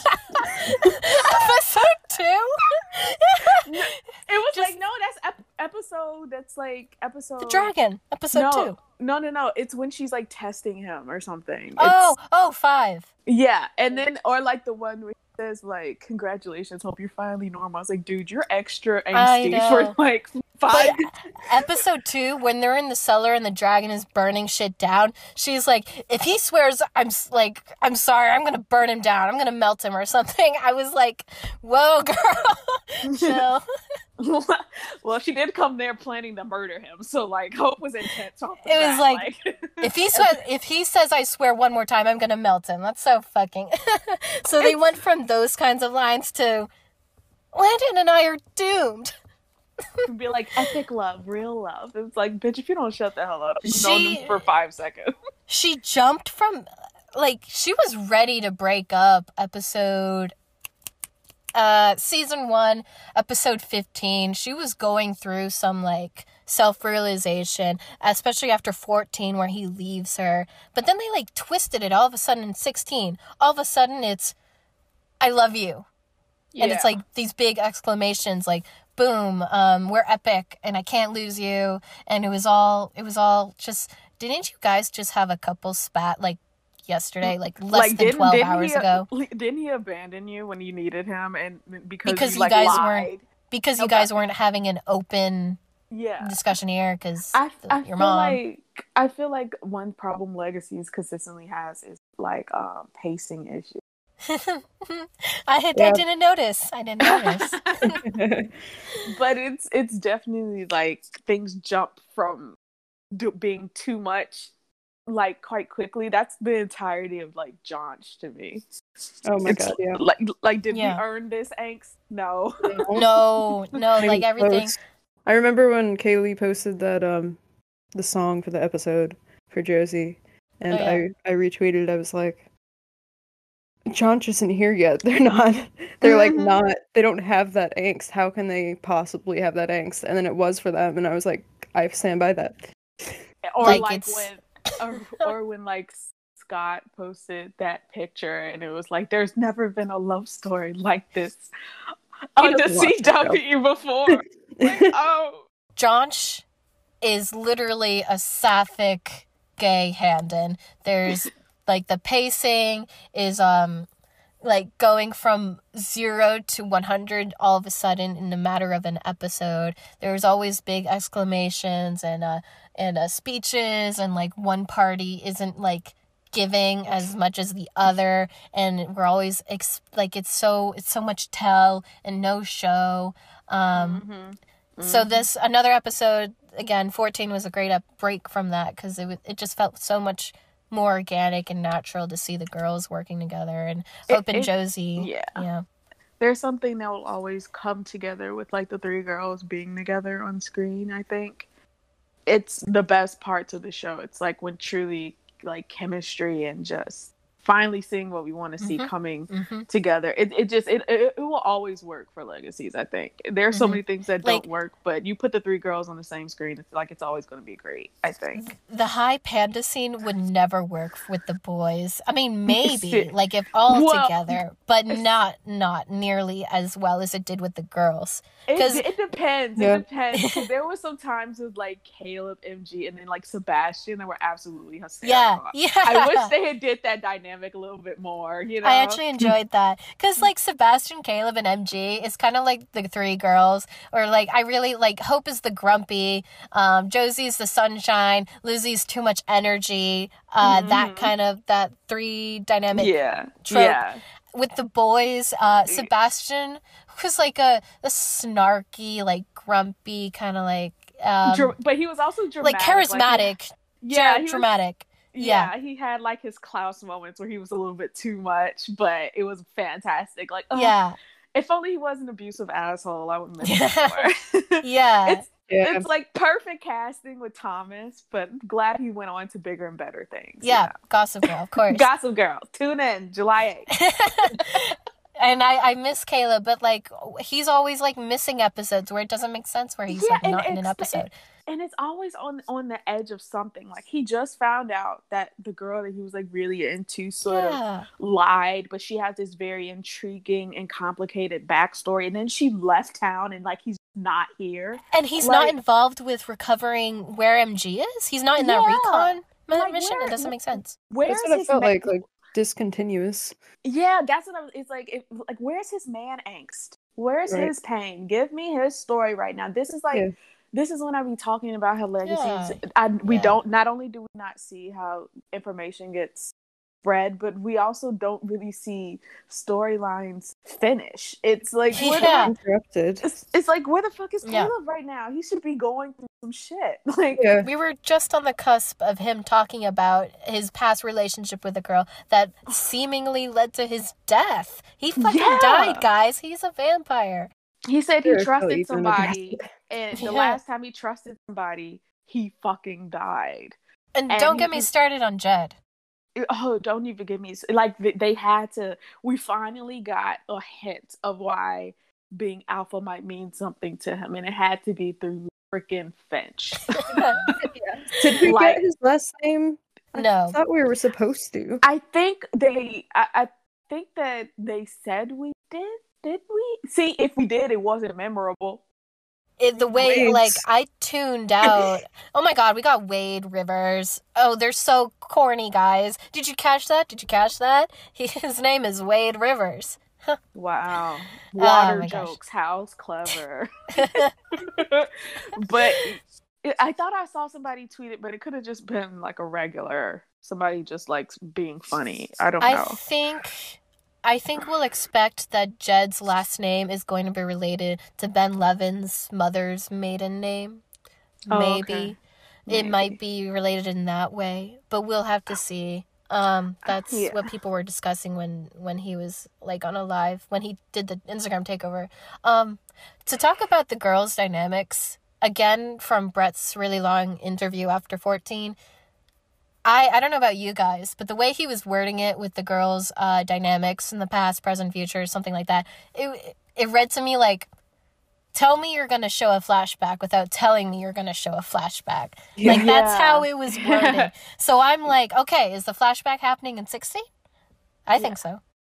harsh." Episode two. It was Just- like, no, that's ep- episode. That's like episode. The dragon. Episode no, two. no, no, no. It's when she's like testing him or something. Oh, It's- oh, five. yeah, and then or like the one where he says like, "Congratulations, hope you're finally normal." I was like, dude, you're extra I angsty know. for like five. But episode two, when they're in the cellar and the dragon is burning shit down, she's like, if he swears, I'm s- like, I'm sorry, I'm gonna burn him down. I'm gonna melt him or something. I was like, whoa, girl, chill. Well, she did come there planning to murder him, so like Hope was intense off the It was bat, like- If he says, if he says, I swear one more time, I'm gonna melt him. That's so fucking. So they went from those kinds of lines to, Landon and I are doomed. be like epic love, real love. It's like, bitch, if you don't shut the hell up, you've known She- them for five seconds. She jumped from, like, she was ready to break up episode, uh, season one, episode fifteen. She was going through some, like, self-realization, especially after fourteen where he leaves her. But then they, like, twisted it all of a sudden in sixteen. All of a sudden it's, I love you. And it's Yeah. like these big exclamations, like, boom, um, we're epic and I can't lose you. And it was all, it was all just, didn't you guys just have a couple spat like yesterday, like less like than didn't, twelve didn't hours he, ago? Didn't he abandon you when you needed him, and because, Because you, you like, guys lied? weren't- Because you Okay. guys weren't having an open Yeah. discussion here because I, I your feel mom. like I feel like one problem Legacies consistently has is like um pacing issues. I had, I Yeah. didn't notice. I didn't notice. But it's it's definitely like things jump from do, being too much like quite quickly. That's the entirety of like Jaunch to me. Oh my It's god, yeah. like like did Yeah. we earn this angst? No. No, no, Not like even everything. close. I remember when Kaylee posted that um the song for the episode for Josie, and Oh, yeah. I I retweeted. I was like, Jaunch isn't here yet. They're not. They're like Mhm. not. They don't have that angst. How can they possibly have that angst? And then it was for them, and I was like, I stand by that. Or Like, like, it's- when or, or when like Scott posted that picture and it was like there's never been a love story like this. on the doesn't watch C the show. W before. Like, oh. Josh is literally a sapphic gay Handon. There's like the pacing is um like going from zero to one hundred all of a sudden in a matter of an episode. There's always big exclamations and uh and uh, speeches, and like one party isn't like giving as much as the other, and we're always ex- like it's so it's so much tell and no show. Um Mm-hmm. Mm-hmm. So this another episode again, fourteen was a great up break from that because it it just felt so much more organic and natural to see the girls working together, and Hope It- and it- Josie. yeah. yeah, There's something that will always come together with like the three girls being together on screen. I think it's the best parts of the show. It's like when truly like chemistry and just finally seeing what we want to see Mhm. coming mm-hmm. together. It it just it, it it will always work for Legacies. I think there are so Mhm. many things that Like- don't work, but you put the three girls on the same screen, it's like it's always going to be great. I think. The high panda scene would never work with the boys. I mean, maybe Shit. like if all Well, together, but not not nearly as well as it did with the girls. It, 'Cause- it depends. Yeah. It depends. 'Cause there were some times with like Caleb, M G, and then like Sebastian that were absolutely hysterical. Yeah, yeah. I wish they had did that dynamic a little bit more. You know, I actually enjoyed that because, like, Sebastian, Caleb, and M G is kind of like the three girls, or like I really like Hope is the grumpy, um, Josie's the sunshine, Lizzie's too much energy. Uh, that Mhm. kind of that three dynamic yeah, trope. yeah. With the boys. Uh, Sebastian was like a, a snarky, like grumpy, kind of like um, Dra- but he was also dramatic, like charismatic, yeah, Jar- he was- dramatic. yeah, he had like his Klaus moments where he was a little bit too much, but it was fantastic. Like, oh, Yeah, if only he was an abusive asshole, I would miss Yeah. him more. yeah. It's Yeah. it's like perfect casting with Thomas, but glad he went on to bigger and better things. Yeah, you Gossip Girl, of know? course. Gossip Girl, tune in July eighth. And I, I miss Caleb, but like he's always like missing episodes where it doesn't make sense where he's Yeah, like and not in an it's- episode. And it's always on on the edge of something. Like he just found out that the girl that he was like really into sort of Yeah. lied, but she has this very intriguing and complicated backstory. And then she left town, and like he's not here. And he's not Like- involved with recovering where M G is. He's not in that Yeah. recon mi- Like, mission. where- It doesn't make sense. Where's That's what it his felt ma- like, like discontinuous. Yeah, that's what I was. It's like, it, like, where's his man angst? Where's Right. his pain? Give me his story right now. This is like, Yeah. this is when I be talking about how legacies. Yeah. I, we Yeah. don't. Not only do we not see how information gets spread, but we also don't really see storylines finish. It's like, where the- Yeah. Interrupted. it's, it's like, where the fuck is Yeah. Caleb right now? He should be going through some shit. Like, Yeah. We were just on the cusp of him talking about his past relationship with a girl that seemingly led to his death. He fucking Yeah. died, guys. He's a vampire. he said he They're so trusted eager to somebody, death. and the Yeah. last time he trusted somebody, he fucking died. And, And don't he- get me started on Jed. Oh, don't even get me like they- they had to. We finally got a hint of why being alpha might mean something to him, and it had to be through freaking Finch. Did we Like- get his last name? I No. thought we were supposed to. I think they. I, I think that they said we did. Did we? See, if we did, it wasn't memorable. It, the way, Wait. like, I tuned out. Oh my god, we got Wade Rivers. Oh, they're so corny, guys. Did you catch that? Did you catch that? He, his name is Wade Rivers. Wow, Oh water my gosh. jokes. How's clever? But it, I thought I saw somebody tweet it, but it could have just been like a regular somebody just like being funny. I don't I know. think I think we'll expect that Jed's last name is going to be related to Ben Levin's mother's maiden name. Oh, Maybe. okay. It Maybe. might be related in that way, but we'll have to see. Um, that's Yeah. what people were discussing when, when he was like on a live, when he did the Instagram takeover. Um, to talk about the girls' dynamics, again, from Brett's really long interview after fourteen, I, I don't know about you guys, but the way he was wording it with the girls' uh, dynamics in the past, present, future, something like that, it, it read to me like, tell me you're going to show a flashback without telling me you're going to show a flashback. Like, that's Yeah. how it was worded. So I'm like, okay, is the flashback happening in sixteen? I think so.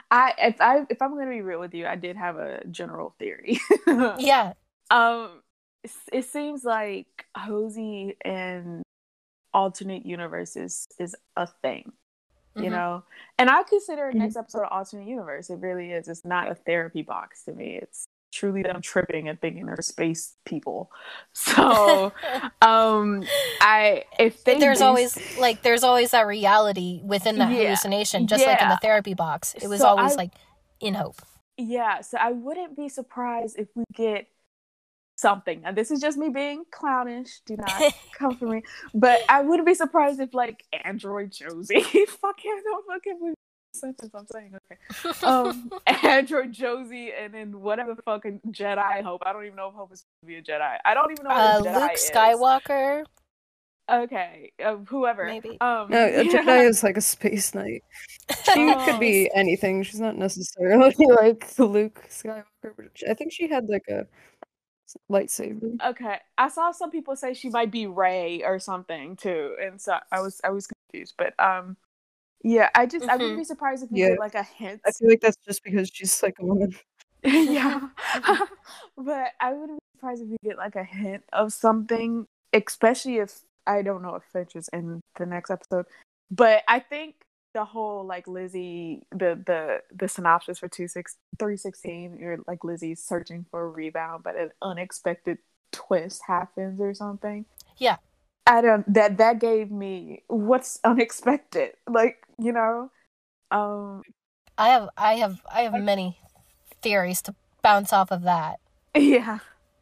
I if I if I'm gonna be real with you, I did have a general theory. Yeah. Um, it, it seems like Hosey and alternate universes is a thing, you Mm-hmm. know. And I consider Mhm. next episode of alternate universe. It really is. It's not a therapy box to me. It's truly them tripping and thinking they're space people. So, um, I if they there's do, always like there's always that reality within that yeah, hallucination, just like in yeah. the therapy box. It was So always I like in Hope. yeah. So I wouldn't be surprised if we get something. And this is just me being clownish. Do not come for me. But I wouldn't be surprised if like Android Josie. Fucking no fucking believe the sentence I'm saying. Okay. Um Android Josie and then whatever fucking Jedi Hope. I don't even know if Hope is supposed to be a Jedi. I don't even know Uh, what a Jedi Luke is. Skywalker, Okay. Uh, whoever. maybe. Um No, a yeah. Jedi is like a space knight. She Oh. could be anything. She's not necessarily like Luke Skywalker. But I think she had like a lightsaber. Okay, I saw some people say she might be Rey or something too, and so I was I was confused. But um, yeah, I just I wouldn't Mhm. be surprised if we Yeah. get like a hint. I feel like that's just because she's like a woman. Yeah, but I wouldn't be surprised if we get like a hint of something, especially if I don't know if Finch is in the next episode. But I think the whole like Lizzie, the the the synopsis for two six three sixteen, you're like Lizzie's searching for a rebound, but an unexpected twist happens or something. Yeah. I don't that that gave me what's unexpected, like, you know. Um, I have I have I have many theories to bounce off of that. yeah.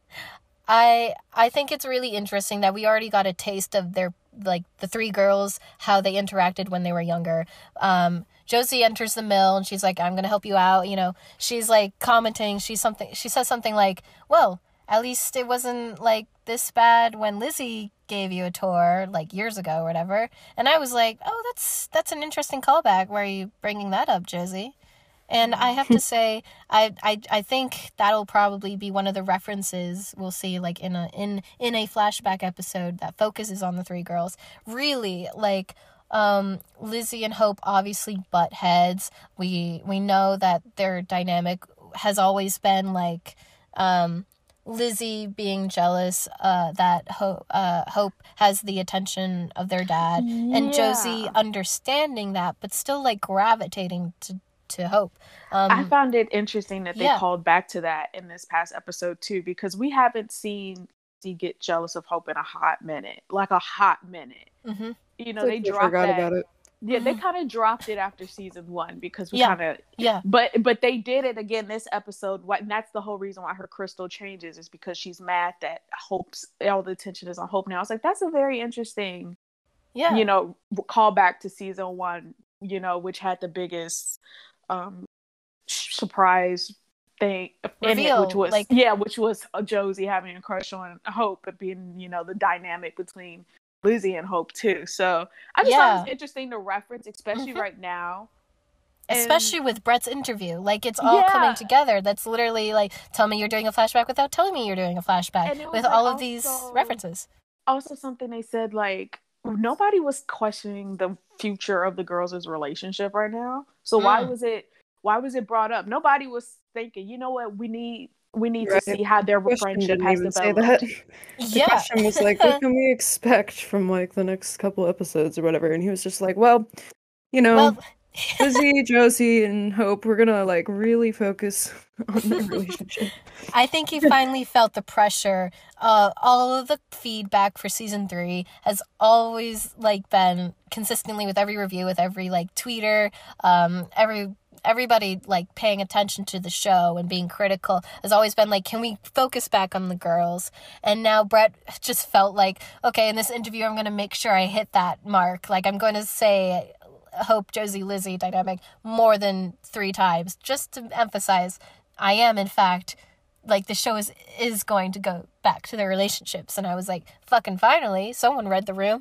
I I think it's really interesting that we already got a taste of their like the three girls, how they interacted when they were younger. Um, Josie enters the mill and she's like, "I'm gonna help you out." You know, she's like commenting. She's something. She says something like, "Well, at least it wasn't like this bad when Lizzie gave you a tour like years ago or whatever." And I was like, "Oh, that's that's an interesting callback. Why are you bringing that up, Josie?" And I have to say, I, I I think that'll probably be one of the references we'll see, like in a in in a flashback episode that focuses on the three girls. Really, like um, Lizzie and Hope obviously butt heads. We we know that their dynamic has always been like um, Lizzie being jealous uh, that Hope uh, Hope has the attention of their dad, and Josie Yeah. understanding that, but still like gravitating to. to Hope. Um, I found it interesting that they yeah. called back to that in this past episode too, because we haven't seen Lizzie get jealous of Hope in a hot minute, like a hot minute. Mm-hmm. You know, It's they like they dropped forgot that. about it. Yeah, they kind of dropped it after season one because we Yeah. kind of Yeah. But but they did it again this episode. What and that's the whole reason why her crystal changes is because she's mad that Hope's all the attention is on Hope now. I was like, that's a very interesting, Yeah. you know, callback to season one. You know, which had the biggest um surprise thing in it, Reveal, which was like- yeah, which was Josie having a crush on Hope, but being, you know, the dynamic between Lizzie and Hope too. So I just thought it was Yeah. interesting to reference, especially Mhm. right now. And- Especially with Brett's interview. Like, it's all Yeah. coming together. That's literally like, tell me you're doing a flashback without telling me you're doing a flashback. And it was, With like, all of these also- references. Also something they said, like, nobody was questioning the future of the girls' relationship right now. So why Mm. was it why was it brought up? Nobody was thinking, you know what, we need we need Right. to see how their The question friendship didn't has even say developed. that. The Yeah. question was like, what can we expect from like the next couple episodes or whatever? And he was just like, well, you know, Well, Lizzie, Josie, and Hope, we're gonna like really focus on their relationship. I think he finally felt the pressure. Uh, all of the feedback for season three has always like been consistently with every review, with every like tweeter, um, every everybody like paying attention to the show and being critical has always been like, can we focus back on the girls? And now Brett just felt like, okay, in this interview, I'm going to make sure I hit that mark. Like, I'm going to say Hope, Josie, Lizzie dynamic more than three times just to emphasize I am, in fact, like, the show is is going to go back to their relationships. And I was like, fucking finally, someone read the room.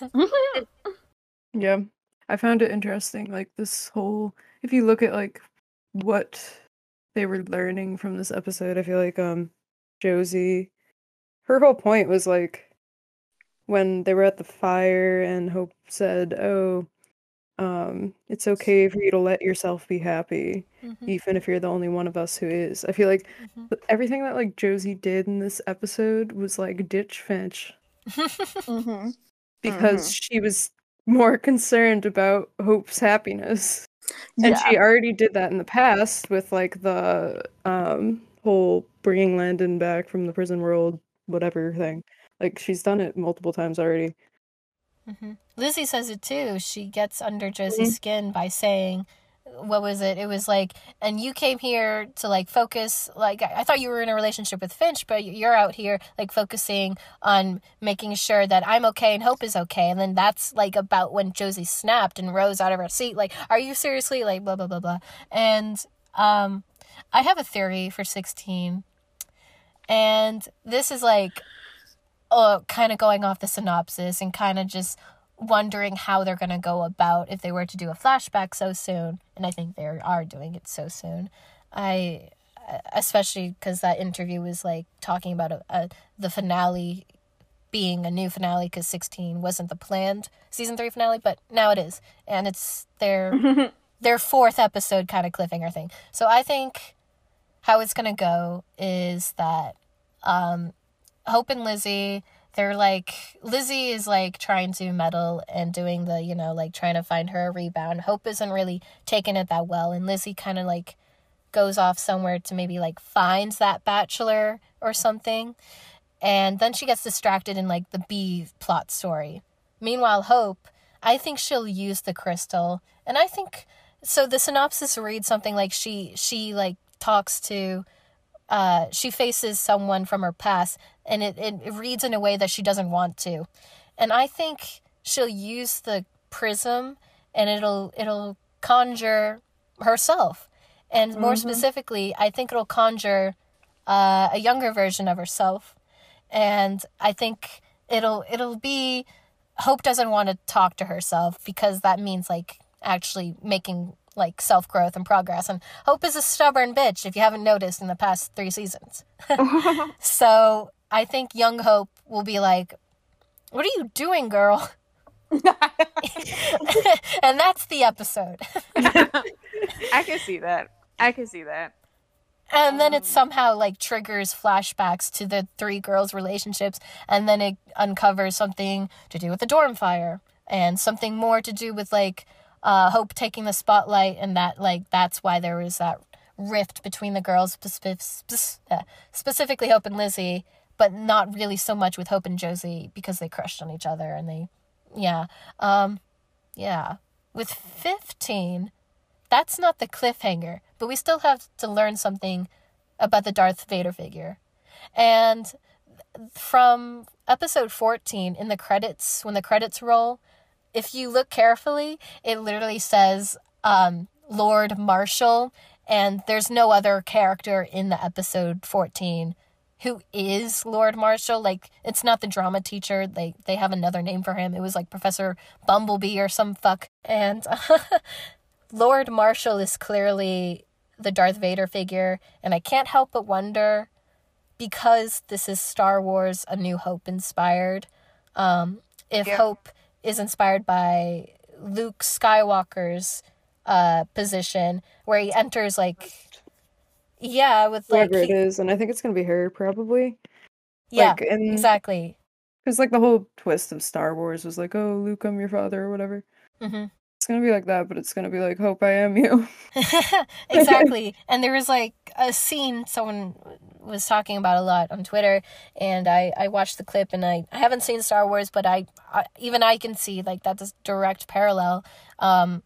Yeah, I found it interesting. Like this whole, if you look at like what they were learning from this episode, I feel like um Josie, her whole point was like when they were at the fire and Hope said, "Oh, um, it's okay for you to let yourself be happy, Mm-hmm. even if you're the only one of us who is. I feel like Mm-hmm. everything that like Josie did in this episode was like ditch Finch Mm-hmm. because Mhm. she was more concerned about Hope's happiness. And Yeah. she already did that in the past with like the um whole bringing Landon back from the prison world, whatever thing. Like she's done it multiple times already. Mm-hmm. Lizzie says it too. She gets under Josie's Mhm. skin by saying, what was it? It was like, and you came here to like focus, like, I I thought you were in a relationship with Finch, but you're out here like focusing on making sure that I'm okay and Hope is okay. And then that's like about when Josie snapped and rose out of her seat. Like, are you seriously like blah, blah, blah, blah. And um, I have a theory for sixteen. And this is like, uh, kind of going off the synopsis and kind of just wondering how they're going to go about if they were to do a flashback so soon. And I think they are doing it so soon. I, especially because that interview was like talking about a, a, the finale being a new finale because sixteen wasn't the planned season three finale, but now it is. And it's their, their fourth episode kind of cliffhanger thing. So I think how it's going to go is that, um, Hope and Lizzie, they're like, Lizzie is like trying to meddle and doing the, you know, like trying to find her a rebound. Hope isn't really taking it that well. And Lizzie kind of like goes off somewhere to maybe like finds that bachelor or something. And then she gets distracted in like the B plot story. Meanwhile, Hope, I think she'll use the crystal. And I think, so the synopsis reads something like she, she like talks to, uh, she faces someone from her past, and it, it, it reads in a way that she doesn't want to. And I think she'll use the prism and it'll it'll conjure herself. And more Mhm. specifically, I think it'll conjure uh, a younger version of herself. And I think it'll it'll be Hope doesn't want to talk to herself because that means like actually making like self-growth and progress. And Hope is a stubborn bitch, if you haven't noticed in the past three seasons. So I think young Hope will be like, what are you doing, girl? And that's the episode. I can see that. I can see that. And then it somehow like triggers flashbacks to the three girls' relationships, and then it uncovers something to do with the dorm fire and something more to do with like uh, Hope taking the spotlight, and that like that's why there was that rift between the girls, spe- spe- uh, specifically Hope and Lizzie, but not really so much with Hope and Josie because they crushed on each other and they, yeah, um, yeah. With fifteen, that's not the cliffhanger, but we still have to learn something about the Darth Vader figure. And from episode fourteen, in the credits, when the credits roll, if you look carefully, it literally says um, Lord Marshall, and there's no other character in the episode fourteen who is Lord Marshall. Like, it's not the drama teacher. They, they have another name for him. It was like Professor Bumblebee or some fuck. And Lord Marshall is clearly the Darth Vader figure, and I can't help but wonder, because this is Star Wars A New Hope inspired, um, if Yeah. Hope is inspired by Luke Skywalker's uh, position, where he enters, like, yeah, with, like, Whoever it he- is, and I think it's gonna be her probably. yeah, Like, and exactly. because like the whole twist of Star Wars was like, oh, Luke, I'm your father, or whatever. hmm It's gonna be like that, but it's gonna be like, Hope, I am you. Exactly. And there was like a scene someone was talking about a lot on Twitter, and I, I watched the clip, and I, I haven't seen Star Wars, but I, I even I can see like that's a direct parallel. Um,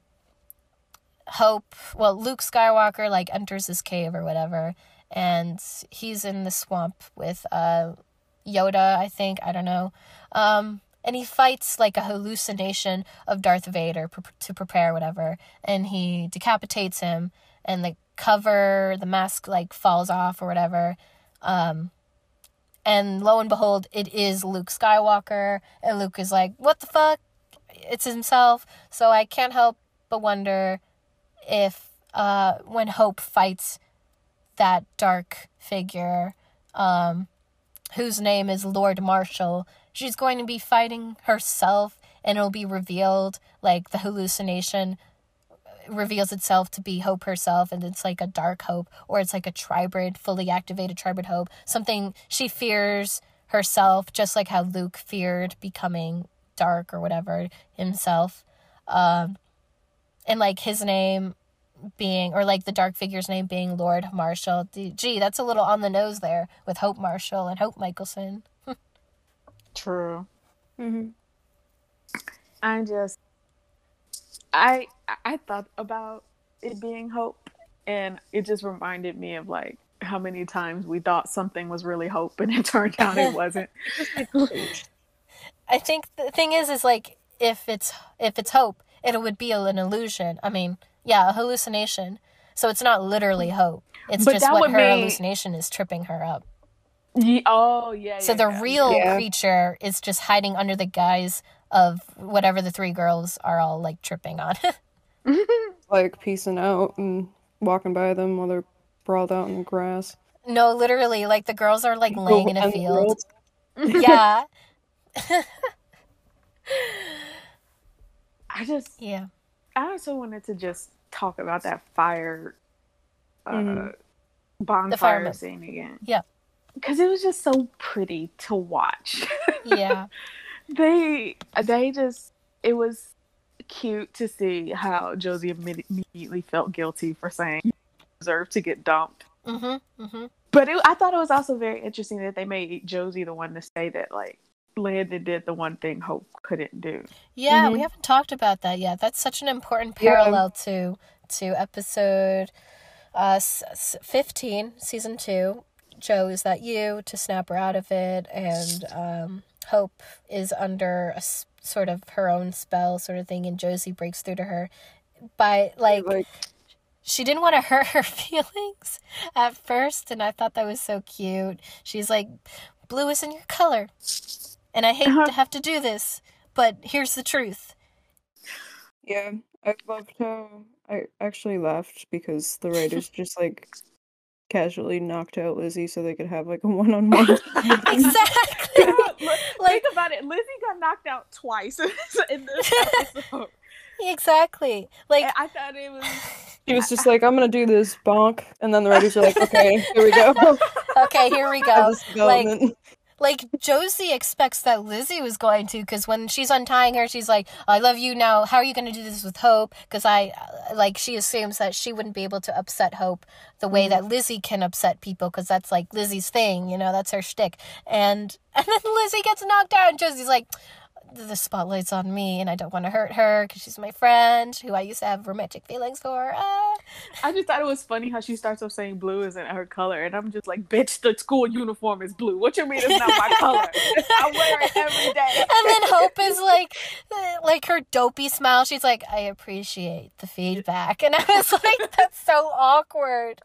Hope, well, Luke Skywalker like enters this cave or whatever, and he's in the swamp with uh, Yoda, I think, I don't know. Um, and he fights like a hallucination of Darth Vader pre- to prepare whatever, and he decapitates him, and the cover, the mask like falls off or whatever. Um, and lo and behold, it is Luke Skywalker, and Luke is like, what the fuck? It's himself. So I can't help but wonder if uh, when Hope fights that dark figure, um, whose name is Lord Marshall, she's going to be fighting herself and it'll be revealed, like the hallucination reveals itself to be Hope herself, and it's like a dark Hope, or it's like a tribrid, fully activated tribrid Hope, something she fears herself, just like how Luke feared becoming dark or whatever himself, um and like his name being, or like the dark figure's name being Lord Marshall. Gee, that's a little on the nose there with Hope Marshall and Hope Michelson. True. Mm-hmm. I just, I I thought about it being Hope, and it just reminded me of like how many times we thought something was really Hope, and it turned out it wasn't. I think the thing is, is like if it's if it's Hope, it would be an illusion. I mean, yeah, a hallucination. So it's not literally Hope. It's But just that what would her mean- hallucination is tripping her up. Ye- oh yeah. So yeah, the yeah. real Yeah. creature is just hiding under the guise of whatever the three girls are all like tripping on. Like peacing out and walking by them while they're sprawled out in the grass. No, literally, like the girls are like laying in a And the field. world. Yeah. I just, Yeah. I also wanted to just talk about that fire, uh, Mhm. bonfire firemen. scene again. Yeah. Because it was just so pretty to watch. Yeah. they, they just, it was cute to see how Josie imme- immediately felt guilty for saying you deserve to get dumped. Mm-hmm. Mm-hmm. But it, I thought it was also very interesting that they made Josie the one to say that, like, Landon did the one thing Hope couldn't do. Yeah, Mhm. we haven't talked about that yet. That's such an important Yeah. parallel to to episode uh s- s- fifteen, season two. Joe, is that you? To snap her out of it, and um, Hope is under a s- sort of her own spell, sort of thing, and Josie breaks through to her by like. Like, She didn't want to hurt her feelings at first, and I thought that was so cute. She's like, blue isn't your color, and I hate Uh-huh. to have to do this, but here's the truth. yeah, I loved how I actually laughed because the writers just like casually knocked out Lizzie so they could have like a one-on-one. Exactly. Look, Like- think about it. Lizzie got knocked out twice in this episode. Exactly. Like, And I thought it was... She was just like, I'm gonna do this bonk, and then the writers are like, okay, here we go. okay, here we Have go. this development. Like, Josie expects that Lizzie was going to, because when she's untying her, she's like, I love you now. How are you going to do this with Hope? Because I, like, she assumes that she wouldn't be able to upset Hope the way that Lizzie can upset people, because that's, like, Lizzie's thing, you know, that's her shtick. And, and then Lizzie gets knocked out, and Josie's like, the spotlight's on me, and I don't want to hurt her, because she's my friend, who I used to have romantic feelings for. Ah. I just thought it was funny how she starts off saying blue isn't her color, and I'm just like, bitch, the school uniform is blue. What you mean it's not my color? I wear it every day. And then Hope is like, like her dopey smile. She's like, I appreciate the feedback. And I was like, that's so awkward.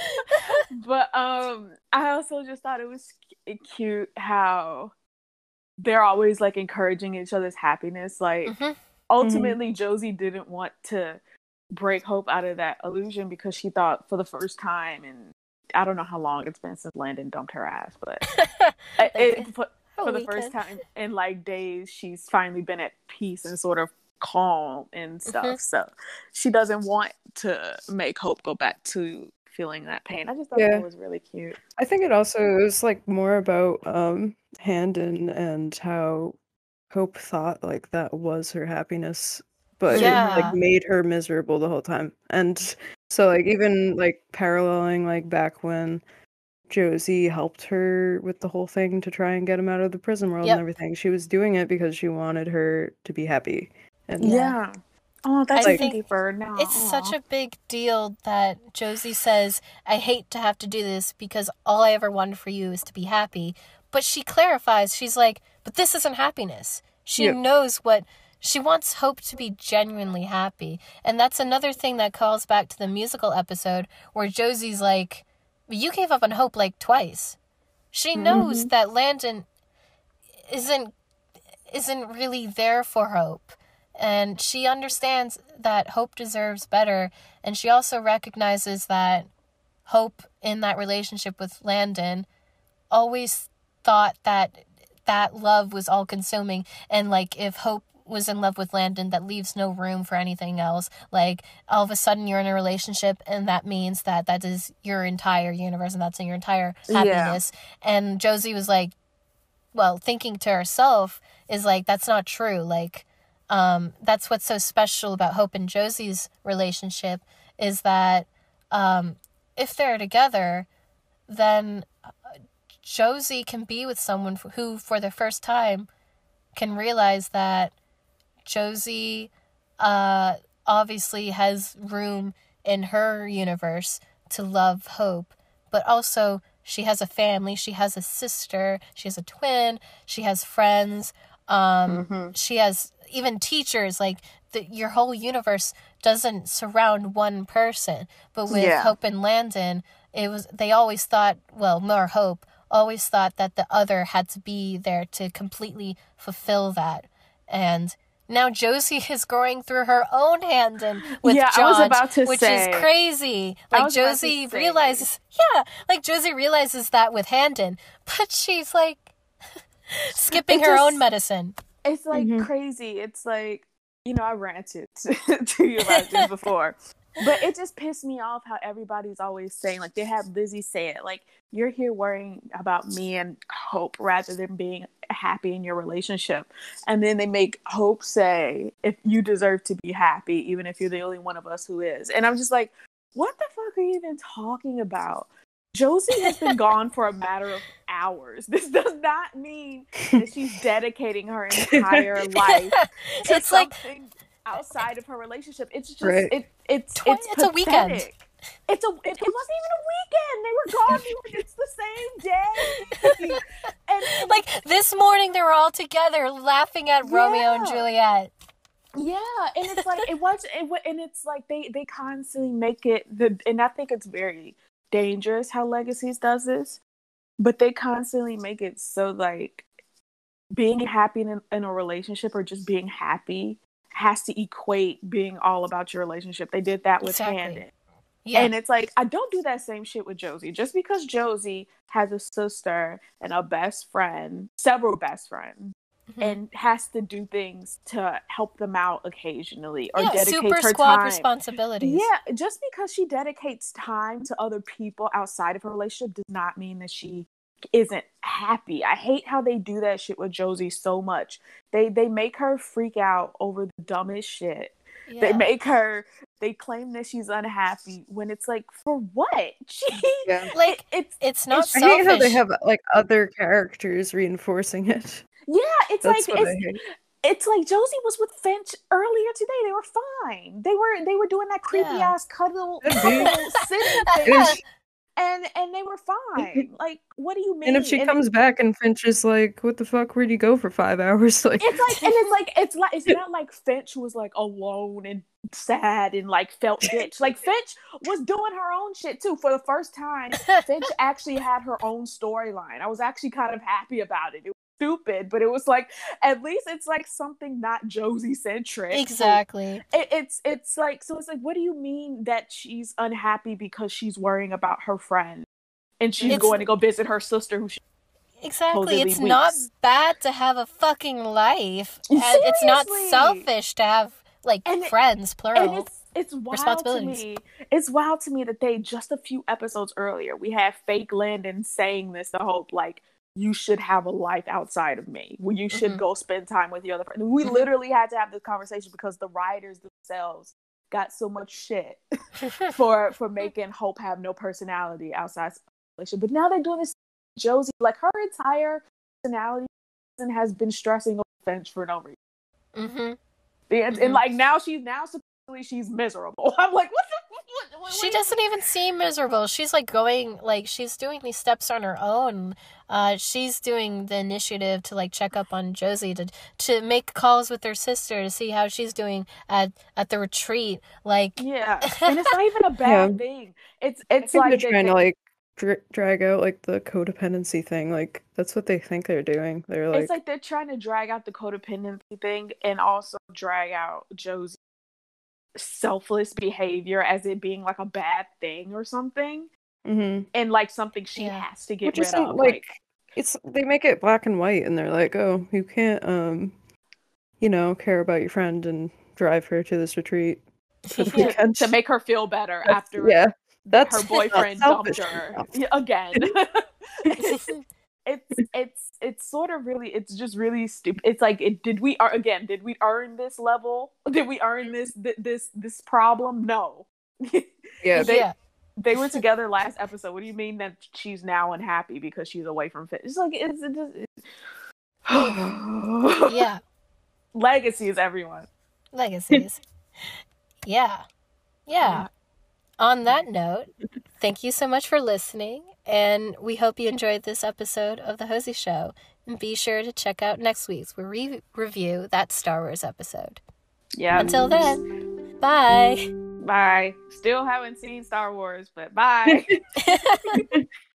But um, I also just thought it was c- cute how they're always like encouraging each other's happiness. Like Mhm. ultimately, Josie didn't want to break Hope out of that illusion because she thought for the first time, and I don't know how long it's been since Landon dumped her ass, but it, it, for, for the first time in like days, she's finally been at peace and sort of calm and stuff. Mhm. So she doesn't want to make Hope go back to feeling that pain. I just thought Yeah. that was really cute. I think it also was like more about um Handon and how Hope thought like that was her happiness, but Yeah. it like made her miserable the whole time. And so like even like paralleling like back when Josie helped her with the whole thing to try and get him out of the prison world Yep. and everything, she was doing it because she wanted her to be happy. And Yeah. Yeah. Oh, that's I even think deeper now. It's such a big deal that Josie says, I hate to have to do this because all I ever wanted for you is to be happy. But she clarifies, she's like, but this isn't happiness. She Yep. knows what, she wants Hope to be genuinely happy. And that's another thing that calls back to the musical episode where Josie's like, you gave up on Hope like twice. She knows that Landon isn't isn't really there for Hope. And she understands that Hope deserves better. And she also recognizes that Hope in that relationship with Landon always thought that that love was all consuming. And like if Hope was in love with Landon that leaves no room for anything else. Like, all of a sudden you're in a relationship and that means that that is your entire universe and that's your entire happiness. Yeah. And Josie was like, well, thinking to herself is like, that's not true. Like, um, that's what's so special about Hope and Josie's relationship is that um, if they're together, then Josie can be with someone who, for the first time, can realize that Josie uh, obviously has room in her universe to love Hope, but also she has a family, she has a sister, she has a twin, she has friends, um, mm-hmm. she has even teachers. Like, the, your whole universe doesn't surround one person. But with yeah. Hope and Landon, it was they always thought, well, more Hope, always thought that the other had to be there to completely fulfill that. And now Josie is going through her own hand and with yeah, John, I was about to which say, is crazy. Like, Josie realizes, yeah, like Josie realizes that with Handon, but she's like skipping it's her just, own medicine. It's like mm-hmm. crazy. It's like, you know, I ranted to you about this before. But it just pissed me off how everybody's always saying, like, they had Lizzie say it, like, you're here worrying about me and Hope rather than being happy in your relationship. And then they make Hope say, if you deserve to be happy, even if you're the only one of us who is. And I'm just like, what the fuck are you even talking about? Josie has been gone for a matter of hours. This does not mean that she's dedicating her entire life to it's something like outside of her relationship. It's just right. it, it's Tw- it's it's a weekend. It's a it, it wasn't even a weekend. They were gone. They were, it's the same day. and, and like this morning, they were all together laughing at yeah. Romeo and Juliet. Yeah, and it's like it was, it, and it's like they they constantly make it the, and I think it's very dangerous how Legacies does this, but they constantly make it so like being happy in, in a relationship or just being happy has to equate being all about your relationship. They did that with exactly. Handon. Yeah. And it's like, I don't do that same shit with Josie. Just because Josie has a sister and a best friend, several best friends, mm-hmm. and has to do things to help them out occasionally or yeah, dedicates super her squad time. responsibilities. Yeah, just because she dedicates time to other people outside of her relationship does not mean that she isn't happy. I hate how they do that shit with Josie so much. They they make her freak out over the dumbest shit. Yeah. They make her they claim that she's unhappy when it's like, for what? She yeah. like it, it's it's not it's, selfish. I hate how they have like other characters reinforcing it. Yeah, it's That's like it's, it's like Josie was with Finch earlier today. They were fine. They were they were doing that creepy yeah. ass cuddle, cuddle sitting thing. And and they were fine. Like, what do you mean? And if she and comes it, back and Finch is like, "What the fuck? Where'd you go for five hours?" Like, it's like, and it's like, it's like, it's not like Finch was like alone and sad and like felt bitch. Like Finch was doing her own shit too. For the first time, Finch actually had her own storyline. I was actually kind of happy about it. It was stupid, but it was like, at least it's like something not Josie centric. Exactly. So it, it's it's like, so it's like, what do you mean that she's unhappy because she's worrying about her friend and she's it's, going to go visit her sister who she exactly it's weeps. Not bad to have a fucking life. And it's not selfish to have like and friends it, plural. And it's it's wild to me. It's wild to me that they just a few episodes earlier we had fake Landon saying this to Hope, like, you should have a life outside of me. Well, you should mm-hmm. go spend time with your other friends. We mm-hmm. literally had to have this conversation because the writers themselves got so much shit for for making Hope have no personality outside relationship. But now they're doing this. Josie, like, her entire personality has been stressing over Finch for no reason. Mm-hmm. And, mm-hmm. and like now she's now supposedly she's miserable. I'm like, what the? What, what, she what doesn't even seem miserable. She's like going, like, she's doing these steps on her own. Uh, she's doing the initiative to like check up on Josie, to to make calls with her sister to see how she's doing at, at the retreat. Like, yeah, and it's not even a bad yeah. thing. It's it's I think like they're trying they, to like dra- drag out like the codependency thing. Like, that's what they think they're doing. They're like, it's like they're trying to drag out the codependency thing and also drag out Josie selfless behavior as it being like a bad thing or something, mm-hmm. and like something she yeah. has to get Which rid of. Like, like it's they make it black and white, and they're like, oh, you can't um you know, care about your friend and drive her to this retreat for the Yeah. weekend. To make her feel better That's- after yeah, that's her not boyfriend selfish dumped her enough. Yeah, again. it's, it's it's it's sort of really it's just really stupid. It's like it, did we are again did we earn this level? Did we earn this th- this this problem? No. Yeah, they Yeah. they were together last episode. What do you mean that she's now unhappy because she's away from fit? It's like it's, it's, it's... Yeah. Legacies, everyone. Legacies. Yeah. Yeah. On that note, thank you so much for listening, and we hope you enjoyed this episode of The Hosey Show. And be sure to check out next week's where we review that Star Wars episode. Yeah. Until then, bye. Bye. Still haven't seen Star Wars, but bye.